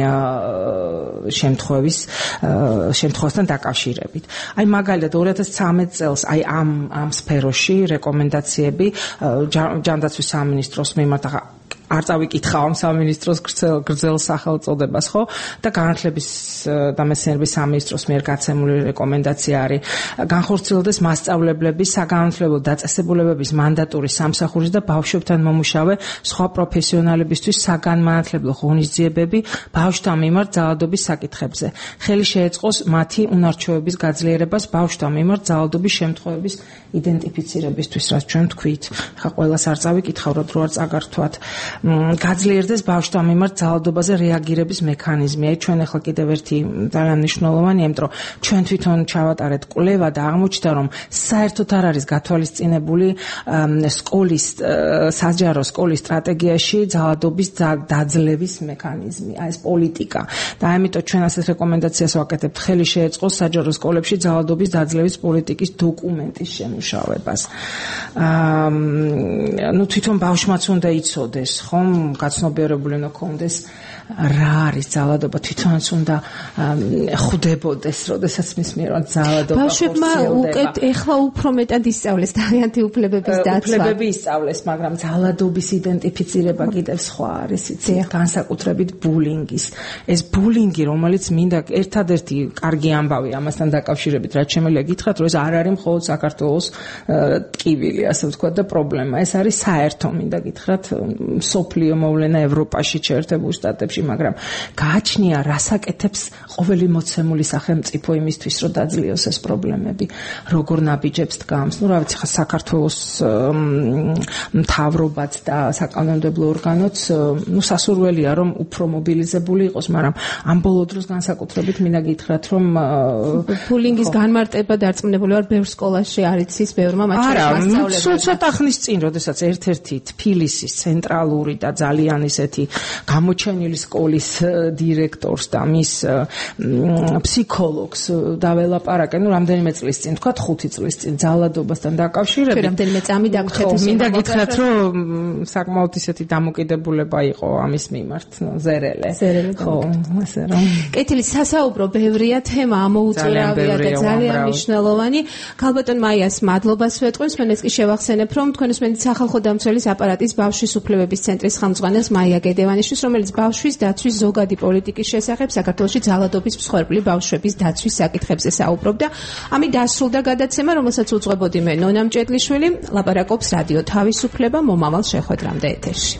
S7: შემთხვევასთან დაკავშირებით. აი მაგალითად 2013 წელს აი ამ სფეროში რეკომენდაციები ჯანდაცვის სამინისტროს მიმართ არ წავიკითხავ ამ სამინისტროს გრძელ სახელწოდებას, ხო? და განათლების და მეცნიერების სამინისტროს მიერ გაცემული რეკომენდაცია არის განხორციელდეს მასწავლებლების საგანმანათლებლო დაწესებულებების მანდატური სამსახურის და ბავშვებთან მომუშავე სხვა პროფესიონალებისთვის საგანმანათლებლო ღონისძიებები ბავშვთა მიმართ ძალადობის საკითხებზე. ხელი შეეწყოს მათი უნარჩვევების გაძლიერებას ბავშვთა მიმართ ძალადობის შემთხვევების იდენტიფიცირებისთვის, რაც ჩვენ თქვით. ხა ყველას არ წავიკითხავ, რო არ წაგართვათ. გაძლიერდეს ბავშვთა მიმართ ძალადობაზე რეაგირების მექანიზმი. აი ჩვენ ახლა კიდევ ერთი ძალიან მნიშვნელოვანია, იმიტომ რომ ჩვენ თვითონ ჩავატარეთ კვლევა და აღმოჩნდა, რომ საერთოდ არ არის გათვალისწინებული სკოლის საჯარო სკოლის სტრატეგიაში ძალადობის დაძლევის მექანიზმი, აი ეს პოლიტიკა. და ამიტომ ჩვენ ასეთ რეკომენდაციას ვაკეთებთ, ხელი შეეწყოს საჯარო სკოლებში ძალადობის დაძლევის პოლიტიკის დოკუმენტის შემუშავებას. ნუ თვითონ ბავშვმაც უნდა იცოდეს, ხომ, გაცნობიერებული უნდა ქონდეს რა არის ძალადობა, თვითონაც უნდა ხვდებოდეს, როდესაც მის მიერ ძალადობა
S3: ბავშვებმა უკეთ ეხლა უფრო მეტად ისწავლეს თავიანთი უფლებების დაცვა.
S7: უფლებები ისწავლეს, მაგრამ ძალადობის იდენტიფიცირება კიდევ სხვა არის, იცი, განსაკუთრებით ბულინგის. ეს ბულინგი, რომელიც მინდა ერთადერთი კარგი ამბავი ამასთან დაკავშირებით, რაც შემიძლია გითხრათ, რომ ეს არ არის მხოლოდ საქართველოს ტკივილი, ასე ვთქვათ, და პრობლემა. ეს არის საერთო, მინდა გითხრათ, მსოფლიო მოვლენა ევროპაში, შეერთებულ შტატებში, მაგრამ გააჩნია რასაკეთებს ყოველი მოცემული სახელმწიფო იმისთვის, რომ დაძლიოს ეს პრობლემები, როგორ ნაბიჯებს დგამს. ნუ რა ვიცი, ხა საქართველოს მთავრობაც და საკანონმდებლო ორგანოც, ნუ სასურველია, რომ უფრო მობილიზებული იყოს, მაგრამ ამ ბოლო დროს განსაკუთრებით მინდა გითხრათ, რომ
S3: ბულინგის განმარტება დარწმუნებული ვარ, ბევრ სკოლაში არ იცის, ბევრმა მასწავლებელმა.
S7: არა, ცოტა ხნის წინ, როდესაც ერთ-ერთი თბილისის ცენტრალური და ძალიან ისეთი გამოჩენილი სკოლის დირექტორს და მის ფსიქოლოგს დაველაპარაკე, ნუ რამდენიმე წლის წინ, თქვა 5 წლის წინ ძალადობასთან დაკავშირებით.
S3: რამდენიმე წამი დაგვრჩეთ ეს.
S7: მინდა გითხრათ, რომ საკმაოდ ისეთი დამოკიდებულება იყო ამის მიმართ, ზერელე. ხო, ასე რომ.
S3: კეთილი, სასაუბრო ბევრია, თემა ამოუწურავია და ძალიან მნიშვნელოვანი. ქალბატონ მაიას მადლობას ვეტყვით, მან ეს კი შევახსენებ, რომ თქვენ უსმენთ სახალხო დამცველის აპარატის ბავშვის უფლებების ცენტრის ხელმძღვანელს მაია გედევანიშვილს, რომელიც ბავშვის დაცვის ზოგადი პოლიტიკის შესახებ საქართველოში ძალადობის მსხვერპლი ბავშვების დაცვის საკითხებზე საუბრობდა. ამით დასრულდა გადაცემა, რომელსაც უძღვებოდი მე ნონა მჭედლიშვილი. ლაპარაკობს რადიო თავისუფლება მომავალ შეხვედრამდე ეთერში.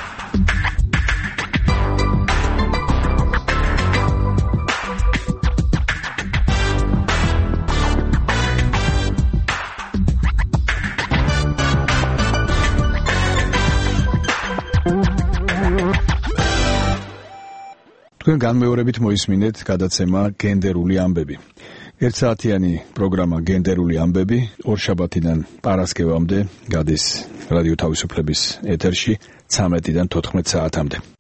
S2: თქვენ განმეორებით მოისმინეთ გადაცემა გენდერული ამბები. ერთსაათიანი პროგრამა გენდერული ამბები ორშაბათიდან პარასკევამდე გადის რადიო თავისუფლების ეთერში 13-დან 14 საათამდე.